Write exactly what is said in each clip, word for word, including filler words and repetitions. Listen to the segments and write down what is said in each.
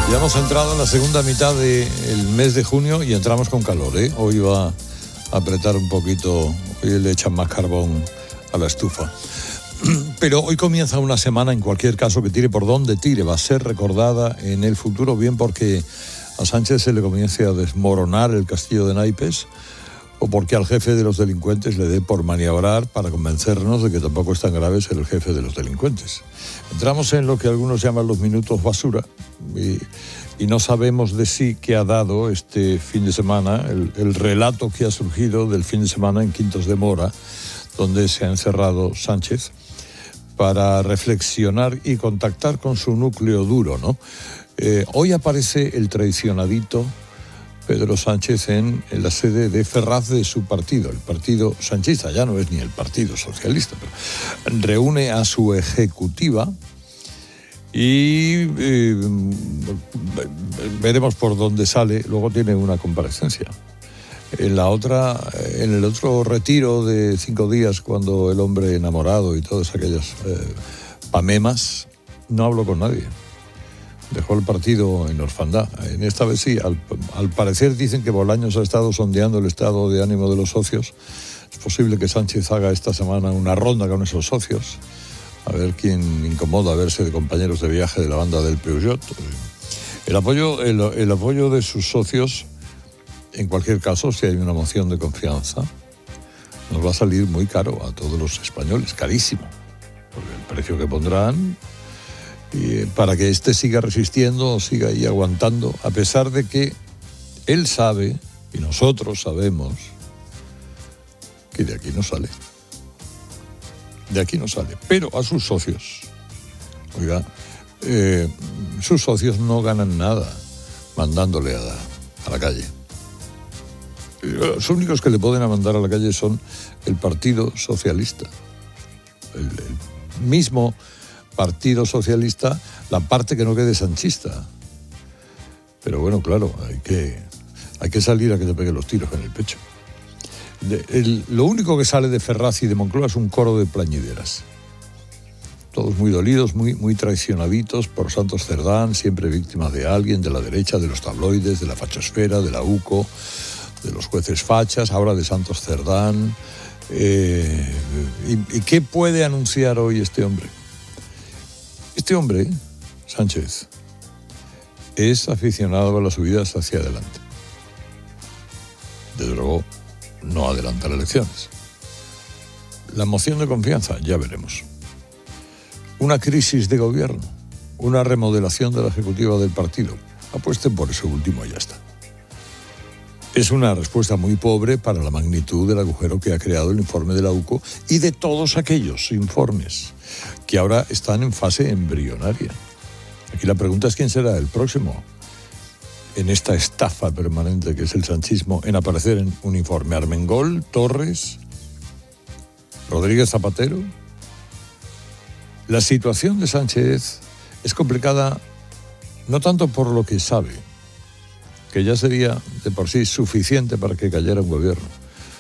Ya hemos entrado en la segunda mitad del mes de junio y entramos con calor, ¿eh? Hoy va a apretar un poquito, hoy le echan más carbón a la estufa. Pero hoy comienza una semana, en cualquier caso, que tire por donde tire, va a ser recordada en el futuro, bien porque a Sánchez se le comience a desmoronar el castillo de naipes, o porque al jefe de los delincuentes le dé por maniobrar para convencernos de que tampoco es tan grave ser el jefe de los delincuentes. Entramos en lo que algunos llaman los minutos basura y, y no sabemos de sí qué ha dado este fin de semana, el, el relato que ha surgido del fin de semana en Quintos de Mora, donde se ha encerrado Sánchez para reflexionar y contactar con su núcleo duro, ¿no? Eh, hoy aparece el traicionadito Pedro Sánchez en, en la sede de Ferraz de su partido, el partido sanchista, ya no es ni el Partido Socialista, pero reúne a su ejecutiva y eh, veremos por dónde sale. Luego tiene una comparecencia. En la otra, en el otro retiro de cinco días, cuando el hombre enamorado y todas aquellas eh, pamemas, no habló con nadie. Dejó el partido en orfandad. En esta vez sí, al, al parecer dicen que Bolaños ha estado sondeando el estado de ánimo de los socios. Es posible que Sánchez haga esta semana una ronda con esos socios, a ver quién incomoda verse de compañeros de viaje de la banda del Peugeot. El apoyo, el, el apoyo de sus socios, en cualquier caso, si hay una moción de confianza, nos va a salir muy caro a todos los españoles, carísimo, porque el precio que pondrán, y para que éste siga resistiendo, siga ahí aguantando, a pesar de que él sabe, y nosotros sabemos, que de aquí no sale. De aquí no sale. Pero a sus socios, oiga, eh, sus socios no ganan nada mandándole a, a la calle. Los únicos que le pueden mandar a la calle son el Partido Socialista. El, el mismo Partido Socialista, la parte que no quede sanchista. Pero bueno, claro, hay que, hay que salir a que te peguen los tiros en el pecho. De, el, lo único que sale de Ferraz y de Moncloa es un coro de plañideras. Todos muy dolidos, muy, muy traicionaditos por Santos Cerdán, siempre víctimas de alguien, de la derecha, de los tabloides, de la fachosfera, de la UCO, de los jueces fachas, ahora de Santos Cerdán. Eh, y, ¿Y qué puede anunciar hoy este hombre? Este hombre, Sánchez, es aficionado a las subidas hacia adelante. Desde luego, no adelantar elecciones. La moción de confianza, ya veremos. Una crisis de gobierno, una remodelación de la ejecutiva del partido. Apuesten por eso último y ya está. Es una respuesta muy pobre para la magnitud del agujero que ha creado el informe de la UCO y de todos aquellos informes que ahora están en fase embrionaria. Aquí la pregunta es quién será el próximo en esta estafa permanente que es el sanchismo en aparecer en un informe. Armengol, Torres, Rodríguez Zapatero. La situación de Sánchez es complicada no tanto por lo que sabe, que ya sería de por sí suficiente para que cayera un gobierno.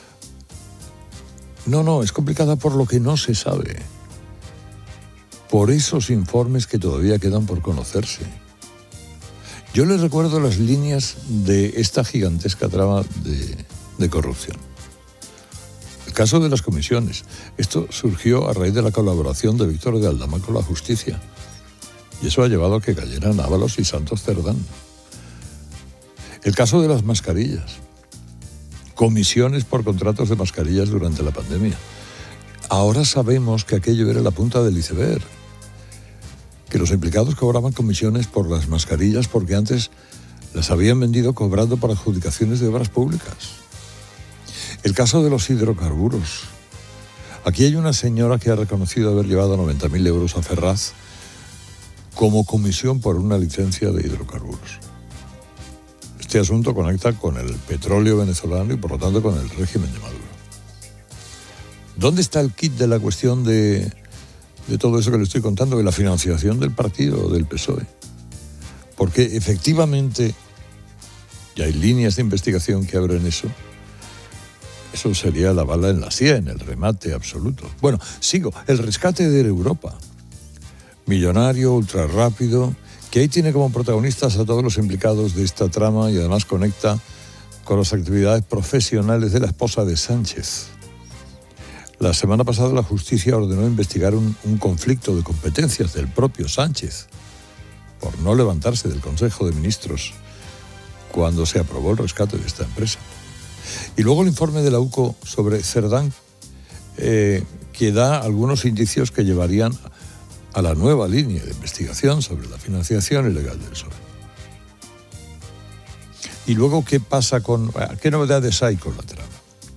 No, no, es complicada por lo que no se sabe, por esos informes que todavía quedan por conocerse. Yo les recuerdo las líneas de esta gigantesca trama de, de corrupción. El caso de las comisiones. Esto surgió a raíz de la colaboración de Víctor de Aldama con la justicia. Y eso ha llevado a que cayeran Ábalos y Santos Cerdán. El caso de las mascarillas. Comisiones por contratos de mascarillas durante la pandemia. Ahora sabemos que aquello era la punta del iceberg. Que los implicados cobraban comisiones por las mascarillas porque antes las habían vendido cobrando por adjudicaciones de obras públicas. El caso de los hidrocarburos. Aquí hay una señora que ha reconocido haber llevado noventa mil euros a Ferraz como comisión por una licencia de hidrocarburos. Este asunto conecta con el petróleo venezolano y por lo tanto con el régimen de Maduro. ¿Dónde está el kit de la cuestión de, de todo eso que le estoy contando, de la financiación del partido, del P S O E? Porque efectivamente, y hay líneas de investigación que abren eso, eso sería la bala en la sien, el remate absoluto. Bueno, sigo, el rescate de Europa. Millonario, ultra rápido, que que ahí tiene como protagonistas a todos los implicados de esta trama y además conecta con las actividades profesionales de la esposa de Sánchez. La semana pasada la justicia ordenó investigar un, un conflicto de competencias del propio Sánchez por no levantarse del Consejo de Ministros cuando se aprobó el rescate de esta empresa. Y luego el informe de la U C O sobre Cerdán, eh, que da algunos indicios que llevarían a la nueva línea de investigación sobre la financiación ilegal del P S O E. Y luego, ¿qué pasa con... ¿Qué novedades hay con la trama?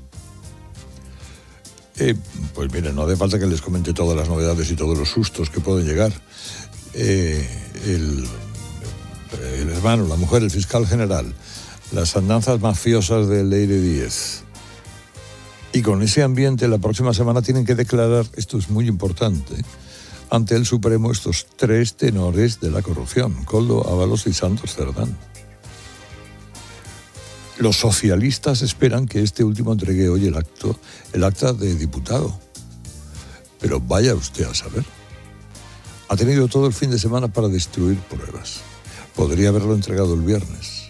Eh, pues miren, no hace falta que les comente todas las novedades y todos los sustos que pueden llegar. Eh, el, el hermano, la mujer, el fiscal general, las andanzas mafiosas de Leire Díez. Y con ese ambiente, la próxima semana tienen que declarar, esto es muy importante, ante el Supremo estos tres tenores de la corrupción, Koldo, Ábalos y Santos Cerdán. Los socialistas esperan que este último entregue hoy el acto, el acta de diputado. Pero vaya usted a saber. Ha tenido todo el fin de semana para destruir pruebas. Podría haberlo entregado el viernes.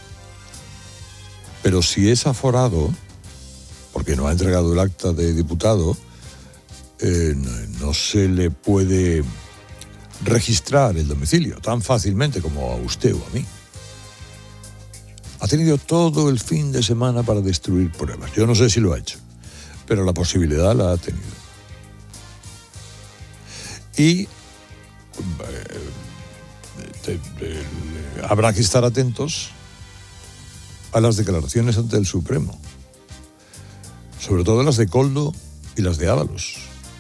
Pero si es aforado, porque no ha entregado el acta de diputado, eh, no, no se le puede registrar el domicilio tan fácilmente como a usted o a mí. Ha tenido todo el fin de semana para destruir pruebas. Yo no sé si lo ha hecho, pero la posibilidad la ha tenido. Y eh, te, te, habrá que estar atentos a las declaraciones ante el Supremo, sobre todo las de Koldo y las de Ábalos.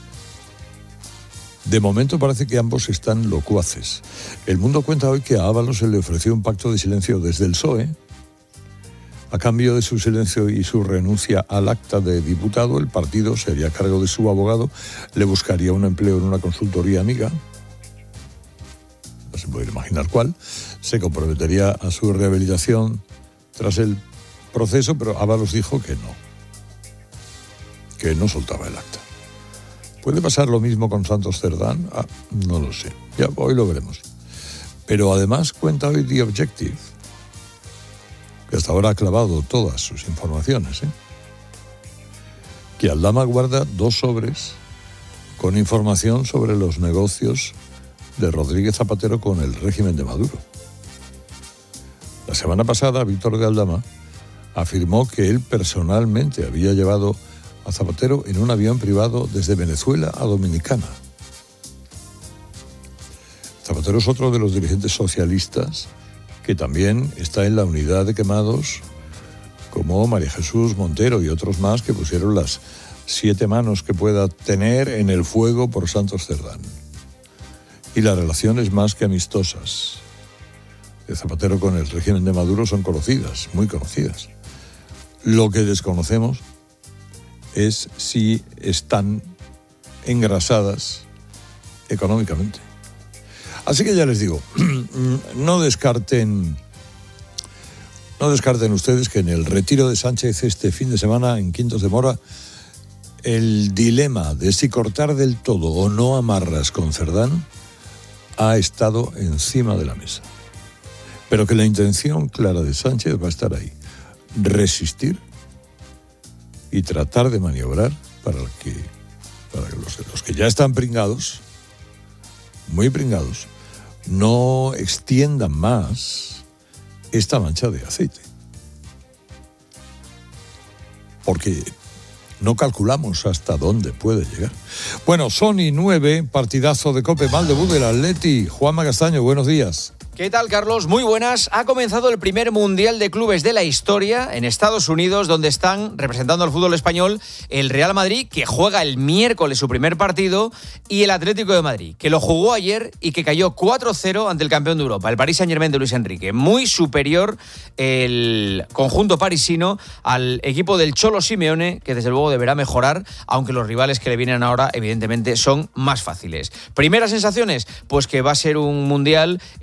De momento parece que ambos están locuaces. El Mundo cuenta hoy que a Ábalos se le ofreció un pacto de silencio desde el P S O E. A cambio de su silencio y su renuncia al acta de diputado, el partido se haría cargo de su abogado, le buscaría un empleo en una consultoría amiga, no se puede imaginar cuál, se comprometería a su rehabilitación tras el proceso, pero Ábalos dijo que no, que no soltaba el acta. ¿Puede pasar lo mismo con Santos Cerdán? Ah, no lo sé, ya hoy lo veremos. Pero además cuenta hoy The Objective, que hasta ahora ha clavado todas sus informaciones, ¿eh? que Aldama guarda dos sobres con información sobre los negocios de Rodríguez Zapatero con el régimen de Maduro. La semana pasada, Víctor de Aldama afirmó que él personalmente había llevado a Zapatero en un avión privado desde Venezuela a Dominicana. Zapatero es otro de los dirigentes socialistas que también está en la unidad de quemados, como María Jesús Montero y otros más que pusieron las siete manos que pueda tener en el fuego por Santos Cerdán. Y las relaciones más que amistosas de Zapatero con el régimen de Maduro son conocidas, muy conocidas. Lo que desconocemos es si están engrasadas económicamente. Así que ya les digo, no descarten, no descarten ustedes que en el retiro de Sánchez este fin de semana en Quintos de Mora, el dilema de si cortar del todo o no amarras con Cerdán ha estado encima de la mesa. Pero que la intención clara de Sánchez va a estar ahí, resistir y tratar de maniobrar para que, para que los, los que ya están pringados, muy pringados, no extiendan más esta mancha de aceite. Porque no calculamos hasta dónde puede llegar. Bueno, Sony nueve, partidazo de Cope, mal debut del Atleti. Juanma Castaño, buenos días. ¿Qué tal, Carlos? Muy buenas. Ha comenzado el primer Mundial de Clubes de la historia en Estados Unidos, donde están representando al fútbol español el Real Madrid, que juega el miércoles su primer partido, y el Atlético de Madrid, que lo jugó ayer y que cayó cuatro cero ante el campeón de Europa, el Paris Saint-Germain de Luis Enrique. Muy superior el conjunto parisino al equipo del Cholo Simeone, que desde luego deberá mejorar, aunque los rivales que le vienen ahora evidentemente son más fáciles. Primeras sensaciones, pues que va a ser un Mundial en el que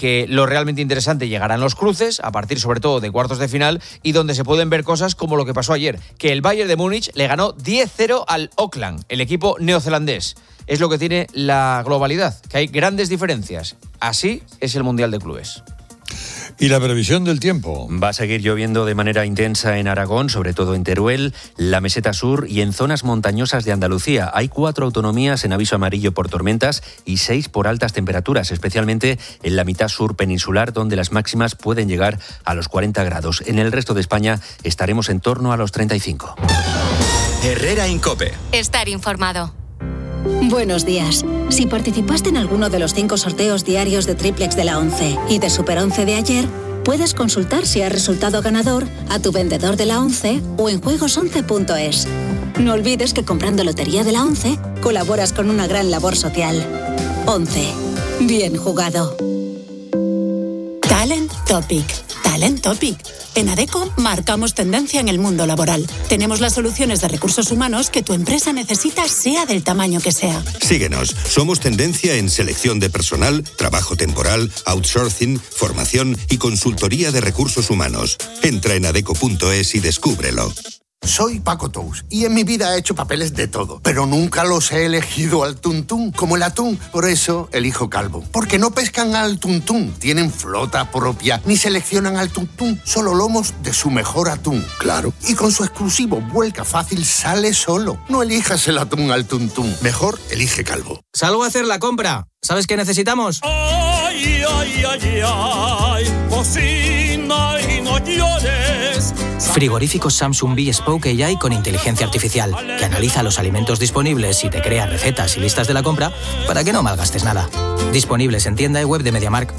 que lo realmente interesante llegará en los cruces, a partir sobre todo de cuartos de final, y donde se pueden ver cosas como lo que pasó ayer, que el Bayern de Múnich le ganó diez cero al Auckland, el equipo neozelandés. Es lo que tiene la globalidad, que hay grandes diferencias. Así es el Mundial de Clubes. ¿Y la previsión del tiempo? Va a seguir lloviendo de manera intensa en Aragón, sobre todo en Teruel, la Meseta Sur y en zonas montañosas de Andalucía. Hay cuatro autonomías en aviso amarillo por tormentas y seis por altas temperaturas, especialmente en la mitad sur peninsular, donde las máximas pueden llegar a los cuarenta grados. En el resto de España estaremos en torno a los treinta y cinco. Herrera Incope. Estar informado. Buenos días. Si participaste en alguno de los cinco sorteos diarios de Triplex de la once y de Super once de ayer, puedes consultar si has resultado ganador a tu vendedor de la once o en juegos once punto es. No olvides que comprando Lotería de la once colaboras con una gran labor social. once. Bien jugado. Talent Topic. Talent Topic. En Adecco marcamos tendencia en el mundo laboral. Tenemos las soluciones de recursos humanos que tu empresa necesita, sea del tamaño que sea. Síguenos. Somos tendencia en selección de personal, trabajo temporal, outsourcing, formación y consultoría de recursos humanos. Entra en adecco punto es y descúbrelo. Soy Paco Tous y en mi vida he hecho papeles de todo, pero nunca los he elegido al tuntún, como el atún. Por eso elijo Calvo, porque no pescan al tuntún, tienen flota propia, ni seleccionan al tuntún, solo lomos de su mejor atún, claro. Y con su exclusivo Vuelca Fácil sale solo. No elijas el atún al tuntún, mejor elige Calvo. Salgo a hacer la compra. ¿Sabes qué necesitamos? Ay, ay, ay, ay, cocina y no llores. Frigoríficos Samsung Bespoke A I con inteligencia artificial, que analiza los alimentos disponibles y te crea recetas y listas de la compra para que no malgastes nada. Disponibles en tienda y web de MediaMarkt.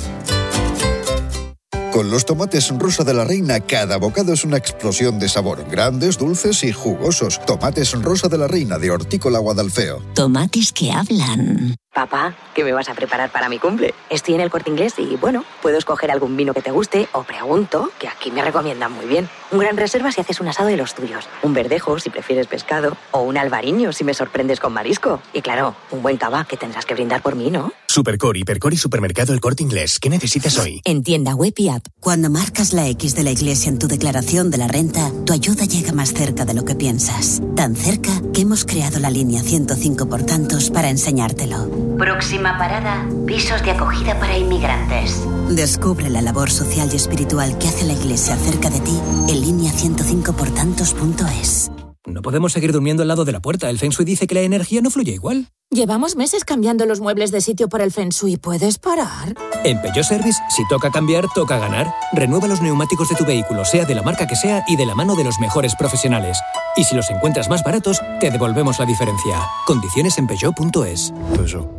Con los tomates Rosa de la Reina, cada bocado es una explosión de sabor. Grandes, dulces y jugosos. Tomates Rosa de la Reina de Hortícola Guadalfeo. Tomates que hablan. Papá, ¿qué me vas a preparar para mi cumple? Estoy en el Corte Inglés y, bueno, puedo escoger algún vino que te guste o pregunto, que aquí me recomiendan muy bien. Un gran reserva si haces un asado de los tuyos, un verdejo si prefieres pescado o un albariño si me sorprendes con marisco. Y claro, un buen cava que tendrás que brindar por mí, ¿no? Supercor, Hipercor y Supermercado El Corte Inglés. ¿Qué necesitas hoy? En tienda web y app. Cuando marcas la X de la Iglesia en tu declaración de la renta, tu ayuda llega más cerca de lo que piensas. Tan cerca que hemos creado la línea ciento cinco por tantos para enseñártelo. Próxima parada, pisos de acogida para inmigrantes. Descubre la labor social y espiritual que hace la Iglesia cerca de ti en línea ciento cinco por tantos punto es. No podemos seguir durmiendo al lado de la puerta. El Feng Shui dice que la energía no fluye igual. Llevamos meses cambiando los muebles de sitio por el Feng Shui. ¿Puedes parar? En Peugeot Service, si toca cambiar, toca ganar. Renueva los neumáticos de tu vehículo, sea de la marca que sea y de la mano de los mejores profesionales. Y si los encuentras más baratos, te devolvemos la diferencia. Condiciones en peugeot punto es. Peugeot.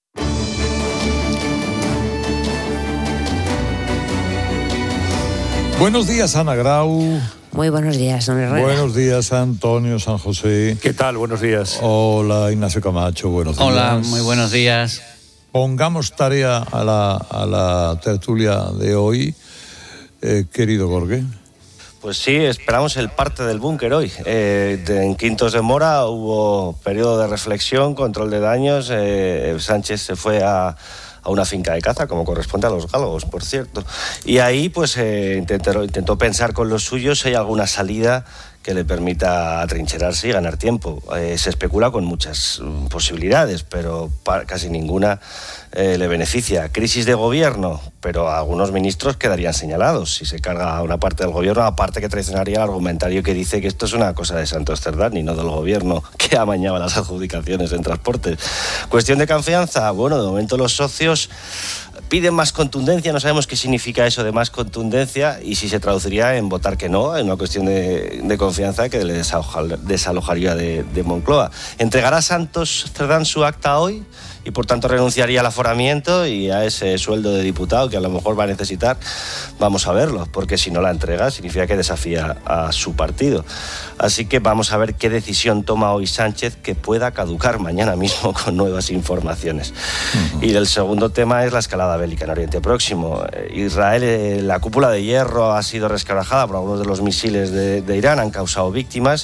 Buenos días, Ana Grau. Muy buenos días, don Herrera. Buenos días, Antonio San José. ¿Qué tal? Buenos días. Hola, Ignacio Camacho. Buenos días. Hola, muy buenos días. Pongamos tarea a la, a la tertulia de hoy, eh, querido Jorge. Pues sí, esperamos el parte del búnker hoy. Eh, de, en Quintos de Mora hubo periodo de reflexión, control de daños. Eh, Sánchez se fue a... a una finca de caza, como corresponde a los galgos, por cierto. Y ahí pues eh, intentó, intentó pensar con los suyos si hay alguna salida que le permita atrincherarse y ganar tiempo. Eh, se especula con muchas posibilidades, pero para, casi ninguna eh, le beneficia. Crisis de gobierno, pero algunos ministros quedarían señalados si se carga a una parte del gobierno, aparte que traicionaría el argumentario que dice que esto es una cosa de Santos Cerdán y no del gobierno que amañaba las adjudicaciones en transportes. Cuestión de confianza, bueno, de momento los socios piden más contundencia, no sabemos qué significa eso de más contundencia y si se traduciría en votar que no, en una cuestión de, de confianza que le desalojaría de, de Moncloa. ¿Entregará Santos Cerdán su acta hoy? Y por tanto renunciaría al aforamiento y a ese sueldo de diputado que a lo mejor va a necesitar. Vamos a verlo, porque si no la entrega significa que desafía a su partido. Así que vamos a ver qué decisión toma hoy Sánchez que pueda caducar mañana mismo con nuevas informaciones. Uh-huh. Y el segundo tema es la escalada bélica en Oriente Próximo. Israel, la cúpula de hierro ha sido resquebrajada por algunos de los misiles de, de Irán, han causado víctimas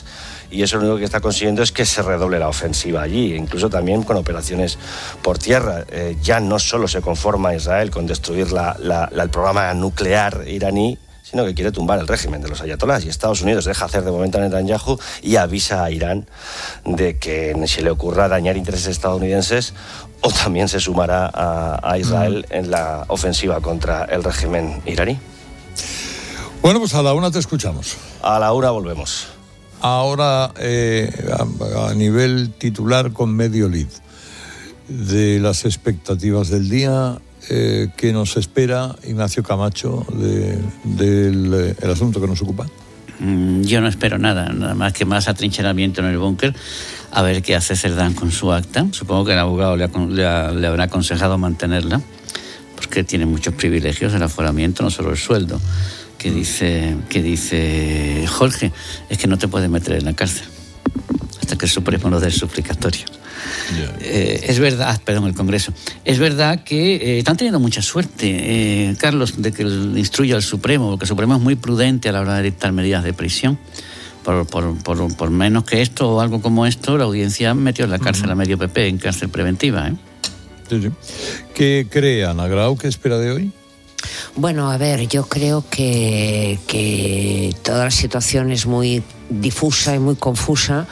y eso lo único que está consiguiendo es que se redoble la ofensiva allí, incluso también con operaciones por tierra. Eh, ya no solo se conforma Israel con destruir la, la, la, el programa nuclear iraní, sino que quiere tumbar el régimen de los ayatolás, y Estados Unidos deja hacer de momento a Netanyahu y avisa a Irán de que se le ocurra dañar intereses estadounidenses o también se sumará a, a Israel en la ofensiva contra el régimen iraní. Bueno, pues a la una te escuchamos. A la una volvemos. Ahora, eh, a, a nivel titular con medio lead, de las expectativas del día, eh, ¿qué nos espera, Ignacio Camacho, de, del eh, el asunto que nos ocupa? Mm, yo no espero nada, nada más que más atrincheramiento en el búnker, a ver qué hace Cerdán con su acta. Supongo que el abogado le, ha, le, ha, le habrá aconsejado mantenerla, porque tiene muchos privilegios, el aforamiento, no solo el sueldo. Que dice, que dice Jorge, es que no te puedes meter en la cárcel hasta que el Supremo lo dé el suplicatorio. Yeah. Eh, es verdad, perdón, el Congreso. Es verdad que eh, están teniendo mucha suerte, eh, Carlos, de que instruya al Supremo, porque el Supremo es muy prudente a la hora de dictar medidas de prisión. Por, por, por, por menos que esto o algo como esto, la audiencia metió en la cárcel uh-huh. a medio P P, en cárcel preventiva. ¿eh? Sí, sí. ¿Qué cree Ana Grau? ¿Qué espera de hoy? Bueno, a ver, yo creo que, que toda la situación es muy difusa y muy confusa,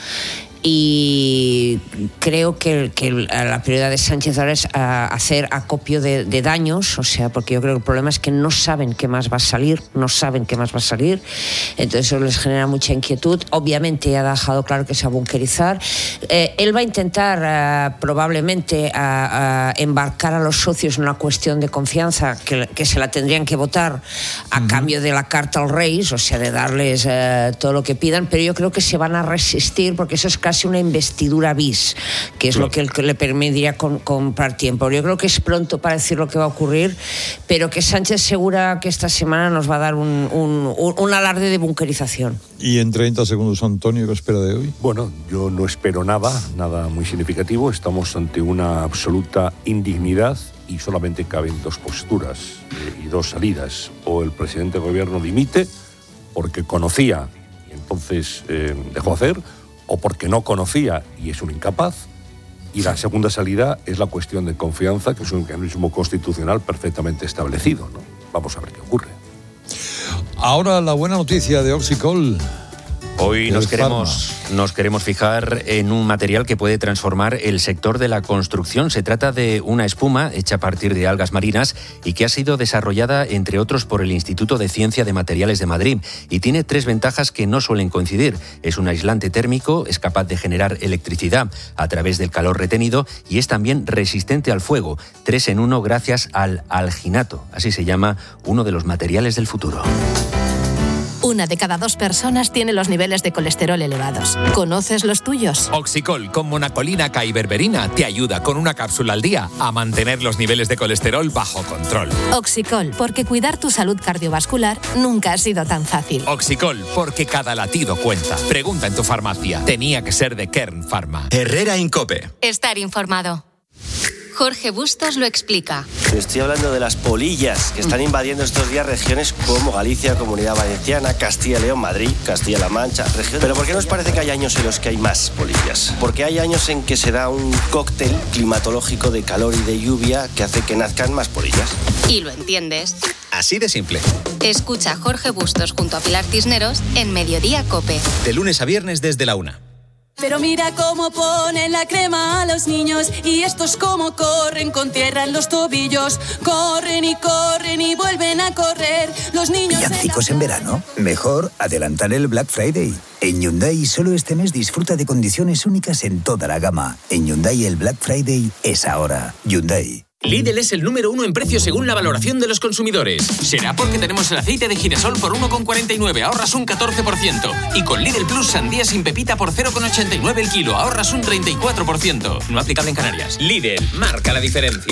y creo que, que la prioridad de Sánchez ahora es hacer acopio de, de daños, o sea, porque yo creo que el problema es que no saben qué más va a salir, no saben qué más va a salir, entonces eso les genera mucha inquietud. Obviamente ya ha dejado claro que se va a bunkerizar. Eh, él va a intentar uh, probablemente uh, uh, embarcar a los socios en una cuestión de confianza que, que se la tendrían que votar a uh-huh. cambio de la carta al Reis, o sea, de darles uh, todo lo que pidan, pero yo creo que se van a resistir porque eso es casi una investidura bis, que es claro. lo que, el, que le permitiría con, comprar tiempo. Yo creo que es pronto para decir lo que va a ocurrir, pero que Sánchez segura que esta semana nos va a dar un, un, un, un alarde de bunkerización. Y en treinta segundos, Antonio, ¿qué espera de hoy? Bueno, yo no espero nada, nada muy significativo. Estamos ante una absoluta indignidad y solamente caben dos posturas eh, y dos salidas. O el presidente de gobierno dimite porque conocía y entonces eh, dejó hacer, o porque no conocía y es un incapaz. Y la segunda salida es la cuestión de confianza, que es un mecanismo constitucional perfectamente establecido, ¿no? Vamos a ver qué ocurre. Ahora la buena noticia de Oxicol. Hoy nos queremos, nos queremos fijar en un material que puede transformar el sector de la construcción. Se trata de una espuma hecha a partir de algas marinas y que ha sido desarrollada, entre otros, por el Instituto de Ciencia de Materiales de Madrid. Y tiene tres ventajas que no suelen coincidir. Es un aislante térmico, es capaz de generar electricidad a través del calor retenido y es también resistente al fuego. Tres en uno gracias al alginato. Así se llama uno de los materiales del futuro. Una de cada dos personas tiene los niveles de colesterol elevados. ¿Conoces los tuyos? Oxicol con monacolina K y berberina te ayuda con una cápsula al día a mantener los niveles de colesterol bajo control. Oxicol, porque cuidar tu salud cardiovascular nunca ha sido tan fácil. Oxicol, porque cada latido cuenta. Pregunta en tu farmacia. Tenía que ser de Kern Pharma. Herrera Incope. Estar informado. Jorge Bustos lo explica. Estoy hablando de las polillas que están invadiendo estos días regiones como Galicia, Comunidad Valenciana, Castilla y León, Madrid, Castilla-La Mancha, región. Pero ¿por qué nos parece que hay años en los que hay más polillas? Porque hay años en que se da un cóctel climatológico de calor y de lluvia que hace que nazcan más polillas. ¿Y lo entiendes? Así de simple. Escucha a Jorge Bustos junto a Pilar Cisneros en Mediodía Cope. De lunes a viernes desde la una. Pero mira cómo ponen la crema a los niños y estos cómo corren con tierra en los tobillos. Corren y corren y vuelven a correr. Los niños... ¿Villancicos en verano? Mejor adelantar el Black Friday. En Hyundai solo este mes disfruta de condiciones únicas en toda la gama. En Hyundai el Black Friday es ahora. Hyundai. Lidl es el número uno en precios según la valoración de los consumidores. Será porque tenemos el aceite de girasol por uno con cuarenta y nueve, ahorras un catorce por ciento. Y con Lidl Plus sandía sin pepita por cero con ochenta y nueve el kilo, ahorras un treinta y cuatro por ciento. No aplicable en Canarias. Lidl, marca la diferencia.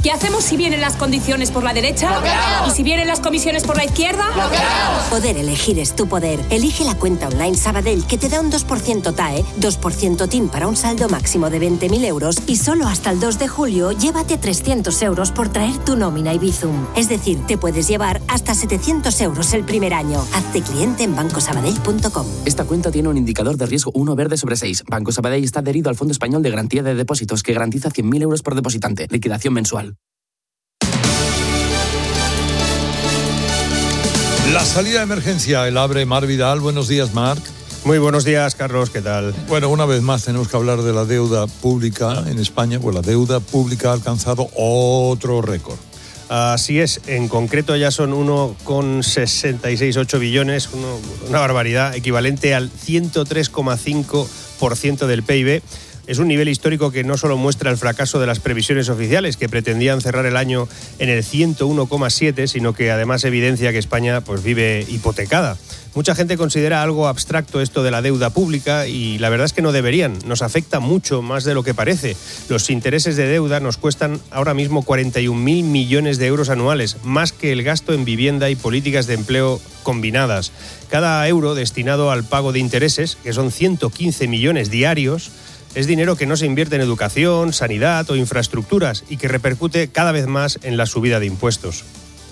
¿Qué hacemos si vienen las condiciones por la derecha? ¿Y si vienen las comisiones por la izquierda? Poder elegir es tu poder. Elige la cuenta online Sabadell, que te da un dos por ciento T A E, dos por ciento T I N para un saldo máximo de veinte mil euros y solo hasta el dos de julio llévate trescientos euros por traer tu nómina y Bizum. Es decir, te puedes llevar hasta setecientos euros el primer año. Hazte cliente en banco sabadell punto com. Esta cuenta tiene un indicador de riesgo uno verde sobre seis. Banco Sabadell está adherido al Fondo Español de Garantía de Depósitos, que garantiza cien mil euros por depositante. Liquidación mensual. La salida de emergencia, el abre Mar Vidal. Buenos días, Marc. Muy buenos días, Carlos, ¿qué tal? Bueno, una vez más tenemos que hablar de la deuda pública en España, pues la deuda pública ha alcanzado otro récord. Así es, en concreto ya son uno coma sesenta y seis ocho billones, uno, una barbaridad, equivalente al ciento tres coma cinco por ciento del P I B. Es un nivel histórico que no solo muestra el fracaso de las previsiones oficiales, que pretendían cerrar el año en el ciento uno coma siete, sino que además evidencia que España pues, vive hipotecada. Mucha gente considera algo abstracto esto de la deuda pública y la verdad es que no deberían. Nos afecta mucho más de lo que parece. Los intereses de deuda nos cuestan ahora mismo cuarenta y un mil millones de euros anuales, más que el gasto en vivienda y políticas de empleo combinadas. Cada euro destinado al pago de intereses, que son ciento quince millones diarios, es dinero que no se invierte en educación, sanidad o infraestructuras y que repercute cada vez más en la subida de impuestos.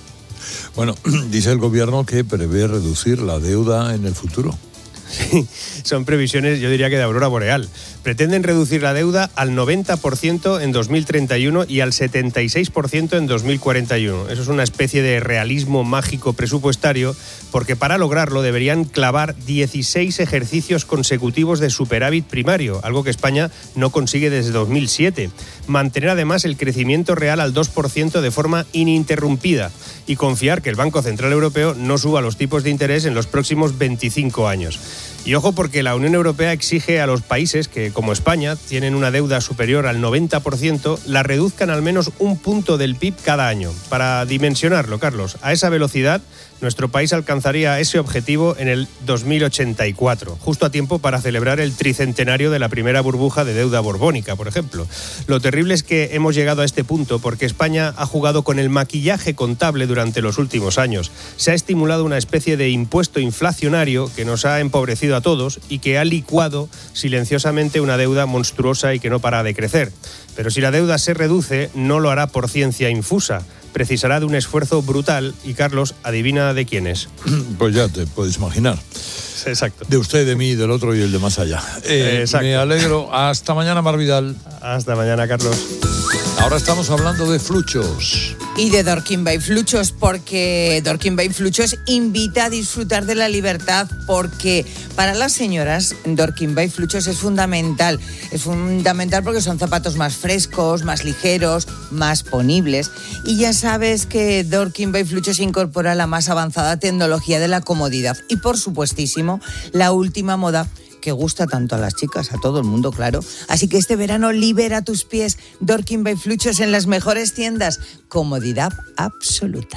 Bueno, dice el gobierno que prevé reducir la deuda en el futuro. Sí, son previsiones, yo diría que de aurora boreal. Pretenden reducir la deuda al noventa por ciento en dos mil treinta y uno y al setenta y seis por ciento en dos mil cuarenta y uno. Eso es una especie de realismo mágico presupuestario, porque para lograrlo deberían clavar dieciséis ejercicios consecutivos de superávit primario, algo que España no consigue desde dos mil siete. Mantener además el crecimiento real al dos por ciento de forma ininterrumpida y confiar que el Banco Central Europeo no suba los tipos de interés en los próximos veinticinco años. Y ojo, porque la Unión Europea exige a los países que, como España, tienen una deuda superior al noventa por ciento, la reduzcan al menos un punto del P I B cada año. Para dimensionarlo, Carlos, a esa velocidad, nuestro país alcanzaría ese objetivo en el dos mil ochenta y cuatro, justo a tiempo para celebrar el tricentenario de la primera burbuja de deuda borbónica, por ejemplo. Lo terrible es que hemos llegado a este punto porque España ha jugado con el maquillaje contable durante los últimos años. Se ha estimulado una especie de impuesto inflacionario que nos ha empobrecido a todos y que ha licuado silenciosamente una deuda monstruosa y que no para de crecer. Pero si la deuda se reduce, no lo hará por ciencia infusa. Precisará de un esfuerzo brutal y, Carlos, adivina de quién es. Pues ya te puedes imaginar. Exacto. De usted, de mí, del otro y el de más allá. Eh, Exacto. Me alegro. Hasta mañana, Mar Vidal. Hasta mañana, Carlos. Ahora estamos hablando de fluchos. Y de Dorking Bay Fluchos, porque Dorking Bay Fluchos invita a disfrutar de la libertad, porque para las señoras Dorking Bay Fluchos es fundamental. Es fundamental porque son zapatos más frescos, más ligeros, más ponibles. Y ya sabes que Dorking Bay Fluchos incorpora la más avanzada tecnología de la comodidad y, por supuestísimo, la última moda que gusta tanto a las chicas, a todo el mundo, claro. Así que este verano libera tus pies. Dorking Bay Fluchos en las mejores tiendas. Comodidad absoluta.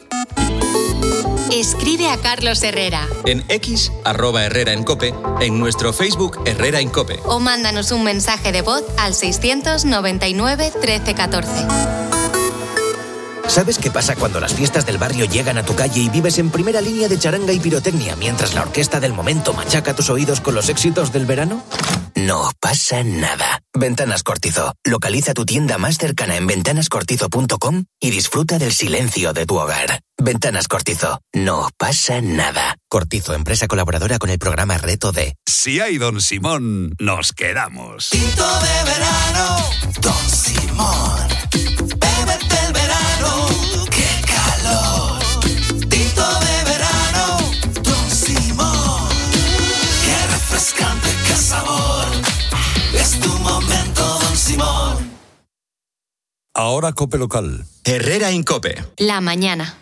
Escribe a Carlos Herrera. En X, arroba Herrera en Cope, en nuestro Facebook Herrera en Cope. O mándanos un mensaje de voz al seiscientos noventa y nueve trece catorce. ¿Sabes qué pasa cuando las fiestas del barrio llegan a tu calle y vives en primera línea de charanga y pirotecnia mientras la orquesta del momento machaca tus oídos con los éxitos del verano? No pasa nada. Ventanas Cortizo. Localiza tu tienda más cercana en ventanas cortizo punto com y disfruta del silencio de tu hogar. Ventanas Cortizo. No pasa nada. Cortizo, empresa colaboradora con el programa Reto D. Si hay Don Simón, nos quedamos. Tinto de verano, Don Simón. Bébete el verano, qué calor. Tinto de verano, Don Simón. Qué refrescante, qué sabor. Es tu momento, Don Simón. Ahora Cope Local. Herrera en Cope. La mañana.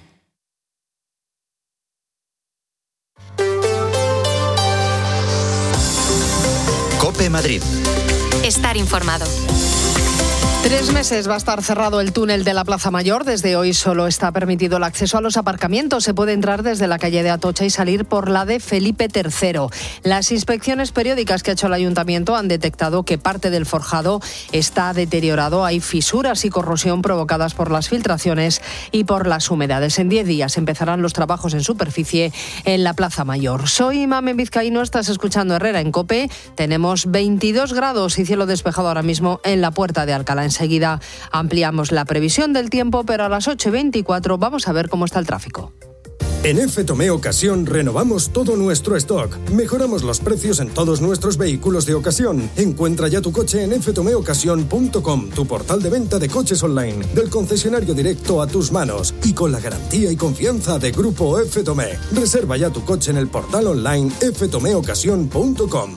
Cope Madrid. Estar informado. Tres meses va a estar cerrado el túnel de la Plaza Mayor. Desde hoy solo está permitido el acceso a los aparcamientos. Se puede entrar desde la calle de Atocha y salir por la de Felipe tercero. Las inspecciones periódicas que ha hecho el ayuntamiento han detectado que parte del forjado está deteriorado. Hay fisuras y corrosión provocadas por las filtraciones y por las humedades. En diez días empezarán los trabajos en superficie en la Plaza Mayor. Soy Mamen Vizcaíno, estás escuchando Herrera en COPE. Tenemos veintidós grados y cielo despejado ahora mismo en la Puerta de Alcalá. Enseguida ampliamos la previsión del tiempo, pero a las ocho y veinticuatro vamos a ver cómo está el tráfico. En F Tomé Ocasión renovamos todo nuestro stock. Mejoramos los precios en todos nuestros vehículos de ocasión. Encuentra ya tu coche en f tomé ocasión punto com, tu portal de venta de coches online, del concesionario directo a tus manos y con la garantía y confianza de Grupo F Tomé. Reserva ya tu coche en el portal online f tomé ocasión punto com.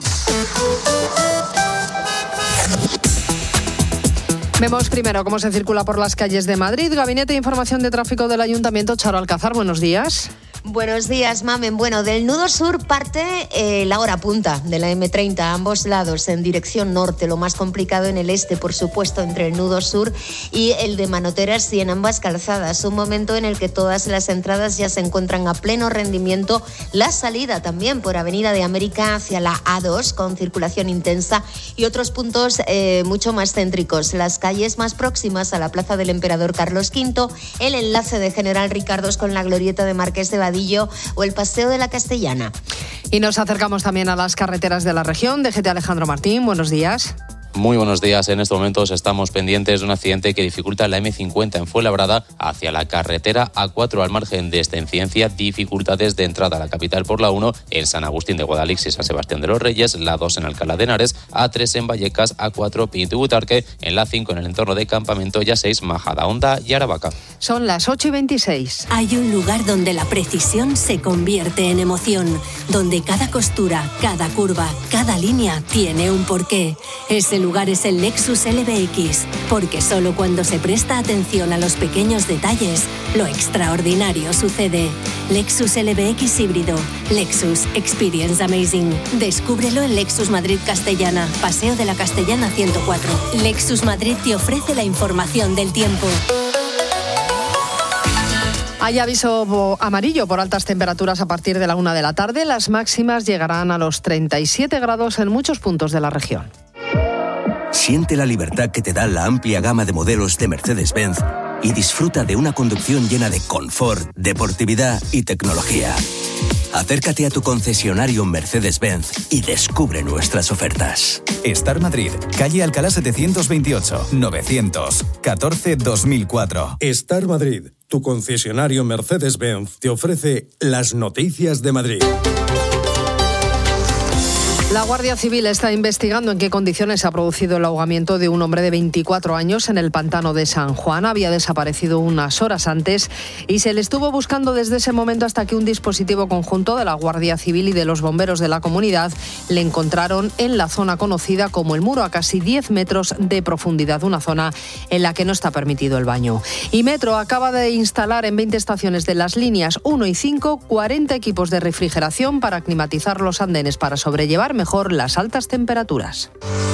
Vemos primero cómo se circula por las calles de Madrid. Gabinete de Información de Tráfico del Ayuntamiento, Charo Alcázar, buenos días. Buenos días, Mamen. Bueno, del nudo sur parte eh, la hora punta de la eme treinta a ambos lados en dirección norte. Lo más complicado en el este, por supuesto, entre el nudo sur y el de Manoteras y en ambas calzadas. Un momento en el que todas las entradas ya se encuentran a pleno rendimiento. La salida también por Avenida de América hacia la A dos con circulación intensa y otros puntos eh, mucho más céntricos. Las calles más próximas a la Plaza del Emperador Carlos quinto, el enlace de General Ricardos con la glorieta de Marqués de Vadillo o el Paseo de la Castellana. Y nos acercamos también a las carreteras de la región. D G T Alejandro Martín, buenos días. Muy buenos días. En estos momentos estamos pendientes de un accidente que dificulta la eme cincuenta en Fuenlabrada hacia la carretera A cuatro al margen de esta incidencia. Dificultades de entrada a la capital por la uno en San Agustín de Guadalix y San Sebastián de los Reyes, la dos en Alcalá de Henares, A tres en Vallecas, A cuatro Pinto y Butarque, en la cinco en el entorno de Campamento y A seis Majadahonda y Aravaca. Son las ocho y veintiséis. Hay un lugar donde la precisión se convierte en emoción, donde cada costura, cada curva, cada línea tiene un porqué. Ese lugar es el Lexus L B X, porque solo cuando se presta atención a los pequeños detalles, lo extraordinario sucede. Lexus L B X híbrido. Lexus Experience Amazing. Descúbrelo en Lexus Madrid Castellana, Paseo de la Castellana ciento cuatro. Lexus Madrid te ofrece la información del tiempo. Hay aviso amarillo por altas temperaturas a partir de la una de la tarde. Las máximas llegarán a los treinta y siete grados en muchos puntos de la región. Siente la libertad que te da la amplia gama de modelos de Mercedes-Benz y disfruta de una conducción llena de confort, deportividad y tecnología. Acércate a tu concesionario Mercedes-Benz y descubre nuestras ofertas. Star Madrid, calle Alcalá setecientos veintiocho, novecientos catorce dos mil cuatro. Star Madrid, tu concesionario Mercedes-Benz, te ofrece las noticias de Madrid. La Guardia Civil está investigando en qué condiciones se ha producido el ahogamiento de un hombre de veinticuatro años en el pantano de San Juan. Había desaparecido unas horas antes y se le estuvo buscando desde ese momento hasta que un dispositivo conjunto de la Guardia Civil y de los bomberos de la comunidad le encontraron en la zona conocida como el Muro, a casi diez metros de profundidad, una zona en la que no está permitido el baño. Y Metro acaba de instalar en veinte estaciones de las líneas uno y cinco cuarenta equipos de refrigeración para climatizar los andenes para sobrellevar mejor las altas temperaturas.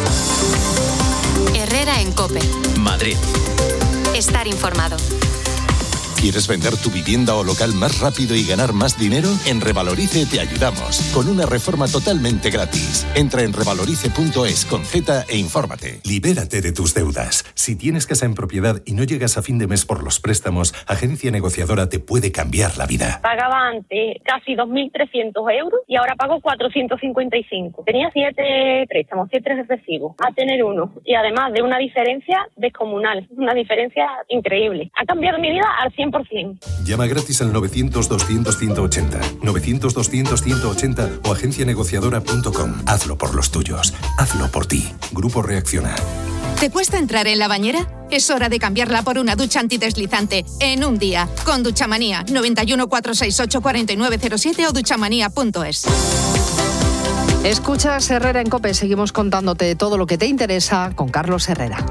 Herrera en COPE. Madrid. Estar informado. ¿Quieres vender tu vivienda o local más rápido y ganar más dinero? En Revalorice te ayudamos, con una reforma totalmente gratis. Entra en revalorice punto es con Z e infórmate. Libérate de tus deudas. Si tienes casa en propiedad y no llegas a fin de mes por los préstamos, Agencia Negociadora te puede cambiar la vida. Pagaba antes casi dos mil trescientos euros y ahora pago cuatrocientos cincuenta y cinco. Tenía siete préstamos, siete recibos, a tener uno. Y además de una diferencia descomunal, una diferencia increíble. Ha cambiado mi vida al cien por ciento. Llama gratis al novecientos doscientos ciento ochenta, novecientos doscientos ciento ochenta o agencia negociadora punto com. Hazlo por los tuyos. Hazlo por ti. Grupo Reacciona. ¿Te cuesta entrar en la bañera? Es hora de cambiarla por una ducha antideslizante en un día. Con Duchamanía. noventa y uno, cuatrocientos sesenta y ocho, cuarenta y nueve cero siete o duchamanía punto es. Escuchas Herrera en COPE. Seguimos contándote todo lo que te interesa con Carlos Herrera.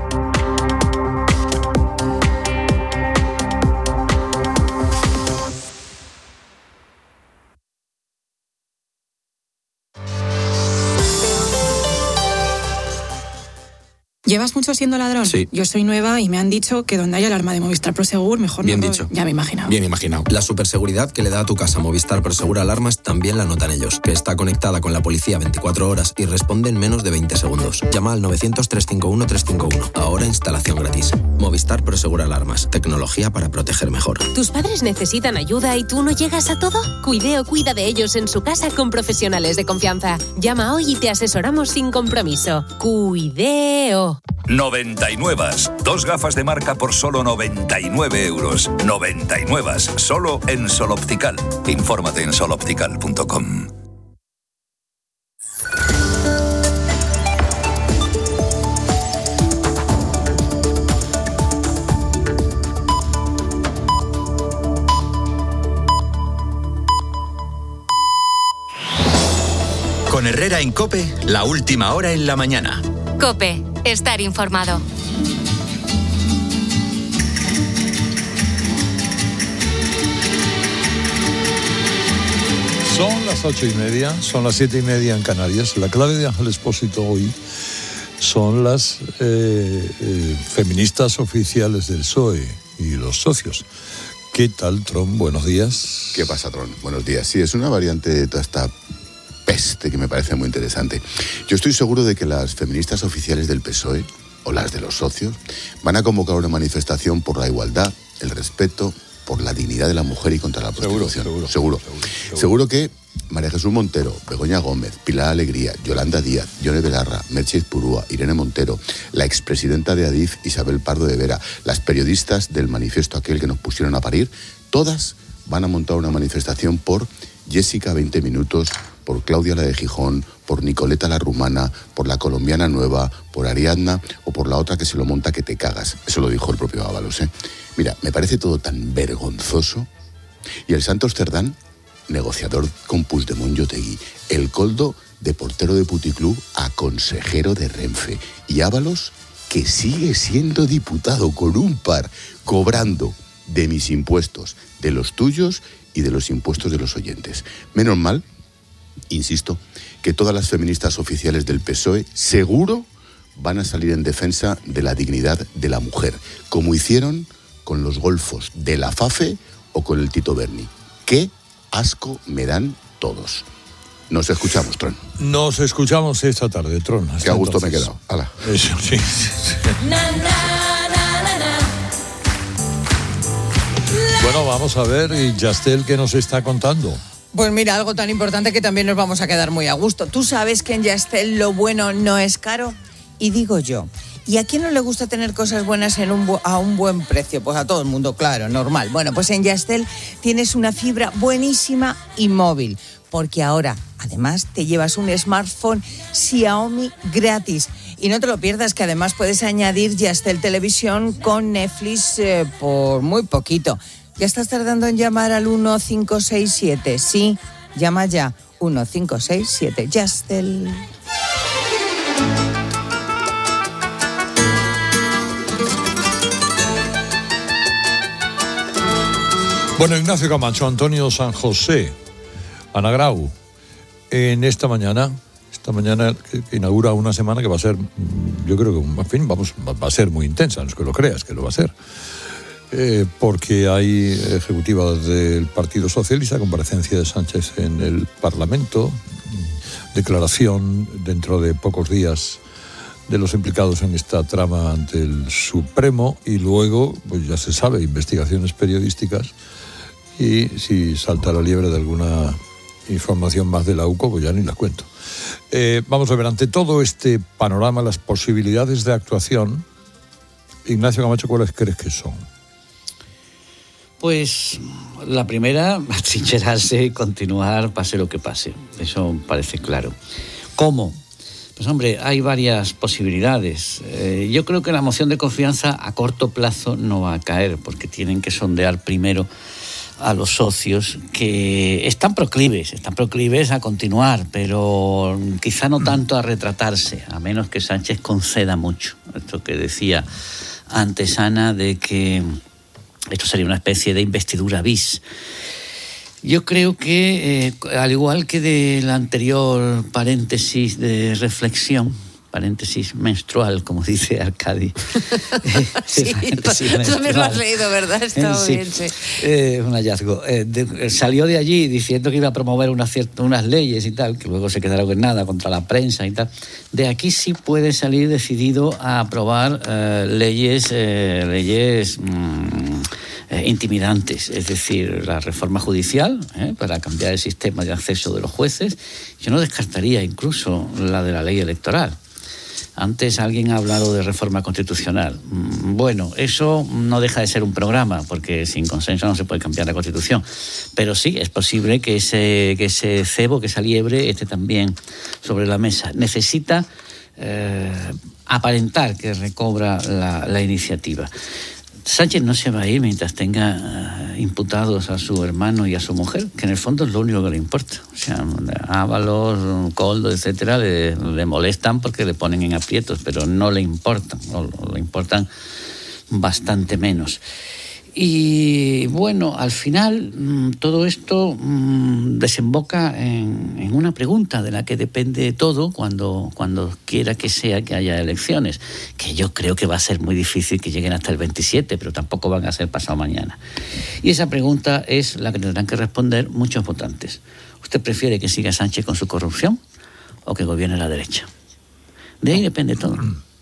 ¿Llevas mucho siendo ladrón? Sí. Yo soy nueva y me han dicho que donde hay alarma de Movistar Prosegur, mejor Bien no... dicho. Ya me he imaginado. Bien imaginado. La superseguridad que le da a tu casa Movistar Prosegur Alarmas también la notan ellos, que está conectada con la policía veinticuatro horas y responde en menos de veinte segundos. Llama al novecientos, trescientos cincuenta y uno, trescientos cincuenta y uno. Ahora instalación gratis. Movistar Prosegur Alarmas. Tecnología para proteger mejor. ¿Tus padres necesitan ayuda y tú no llegas a todo? Cuideo cuida de ellos en su casa con profesionales de confianza. Llama hoy y te asesoramos sin compromiso. Cuideo. noventa y nueve. Dos gafas de marca por solo noventa y nueve euros. noventa y nueve. Solo en Sol Optical. Infórmate en sol optical punto com. Con Herrera en COPE, la última hora en la mañana. COPE, estar informado. Son las ocho y media, son las siete y media en Canarias. La clave de Ángel Expósito hoy son las eh, eh, feministas oficiales del P S O E y los socios. ¿Qué tal, Tron? Buenos días. ¿Qué pasa, Tron? Buenos días. Sí, es una variante de toda esta peste que me parece muy interesante. Yo estoy seguro de que las feministas oficiales del P S O E o las de los socios van a convocar una manifestación por la igualdad, el respeto, por la dignidad de la mujer y contra la prostitución. Seguro, seguro. Seguro, seguro, seguro. seguro que María Jesús Montero, Begoña Gómez, Pilar Alegría, Yolanda Díaz, Yone Belarra, Merche Purúa, Irene Montero, la expresidenta de Adif, Isabel Pardo de Vera, las periodistas del manifiesto aquel que nos pusieron a parir, todas van a montar una manifestación por Jessica veinte minutos, por Claudia la de Gijón, por Nicoleta la rumana, por la colombiana nueva, por Ariadna o por la otra que se lo monta que te cagas. Eso lo dijo el propio Ábalos, ¿eh? Mira, me parece todo tan vergonzoso. Y el Santos Cerdán, negociador con Puigdemont y Otegi, el Coldo de portero de puticlub a consejero de Renfe. Y Ábalos, que sigue siendo diputado con un par, cobrando de mis impuestos, de los tuyos y de los impuestos de los oyentes. Menos mal, insisto, que todas las feministas oficiales del P S O E seguro van a salir en defensa de la dignidad de la mujer, como hicieron con los golfos de la FAFE o con el Tito Berni. ¡Qué asco me dan todos! Nos escuchamos, Tron. Nos escuchamos esta tarde, Tron. Qué a gusto entonces. Me he quedado. Hala. Eso, sí. Na, na, na, na, na. Bueno, vamos a ver, y Yastel, ¿qué nos está contando? Pues mira, algo tan importante que también nos vamos a quedar muy a gusto. ¿Tú sabes que en Yastel lo bueno no es caro? Y digo yo, ¿y a quién no le gusta tener cosas buenas en un bu- a un buen precio? Pues a todo el mundo, claro, normal. Bueno, pues en Yastel tienes una fibra buenísima y móvil, porque ahora, además, te llevas un smartphone Xiaomi gratis. Y no te lo pierdas, que además puedes añadir Yastel Televisión con Netflix eh, por muy poquito. ¿Ya estás tardando en llamar al uno cinco seis siete? Sí, llama ya, uno cinco seis siete, Yastel. Bueno, Ignacio Camacho, Antonio San José, Ana Grau, en esta mañana, esta mañana que inaugura una semana que va a ser, yo creo que, en fin, vamos, va a ser muy intensa, no es que lo creas, que lo va a ser. Eh, porque hay ejecutiva del Partido Socialista, comparecencia de Sánchez en el Parlamento, declaración dentro de pocos días de los implicados en esta trama ante el Supremo y luego, pues ya se sabe, investigaciones periodísticas y si salta la liebre de alguna información más de la U C O, pues ya ni la cuento. Eh, vamos a ver, ante todo este panorama, las posibilidades de actuación, Ignacio Camacho, ¿cuáles crees que son? Pues la primera, atrincherarse y continuar pase lo que pase. Eso parece claro. ¿Cómo? Pues hombre, hay varias posibilidades. Eh, yo creo que la moción de confianza a corto plazo no va a caer, porque tienen que sondear primero a los socios que están proclives, están proclives a continuar, pero quizá no tanto a retratarse, a menos que Sánchez conceda mucho. Esto que decía antes Ana, de que esto sería una especie de investidura bis. Yo creo que, eh, al igual que del anterior paréntesis de reflexión, paréntesis menstrual, como dice Arcadi. Sí, tú también lo has leído, ¿verdad? Está muy sí. bien, sí. Eh, un hallazgo. Eh, de, salió de allí diciendo que iba a promover una cierta, unas leyes y tal, que luego se quedaron en nada contra la prensa y tal. De aquí sí puede salir decidido a aprobar eh, leyes, eh, leyes mmm, eh, intimidantes, es decir, la reforma judicial eh, para cambiar el sistema de acceso de los jueces. Yo no descartaría incluso la de la ley electoral. Antes alguien ha hablado de reforma constitucional. Bueno, eso no deja de ser un programa, porque sin consenso no se puede cambiar la Constitución. Pero sí, es posible que ese, que ese cebo, que esa liebre, esté también sobre la mesa. Necesita eh, aparentar que recobra la, la iniciativa. Sánchez no se va a ir mientras tenga uh, imputados a su hermano y a su mujer, que en el fondo es lo único que le importa. O sea, Ábalos, Koldo, etcétera, le, le molestan porque le ponen en aprietos, pero no le importan, o le importan bastante menos. Y bueno, al final mmm, todo esto mmm, desemboca en, en una pregunta de la que depende todo cuando, cuando quiera que sea que haya elecciones, que yo creo que va a ser muy difícil que lleguen hasta el veintisiete, pero tampoco van a ser pasado mañana. Y esa pregunta es la que tendrán que responder muchos votantes. ¿Usted prefiere que siga Sánchez con su corrupción o que gobierne la derecha? De ahí depende todo.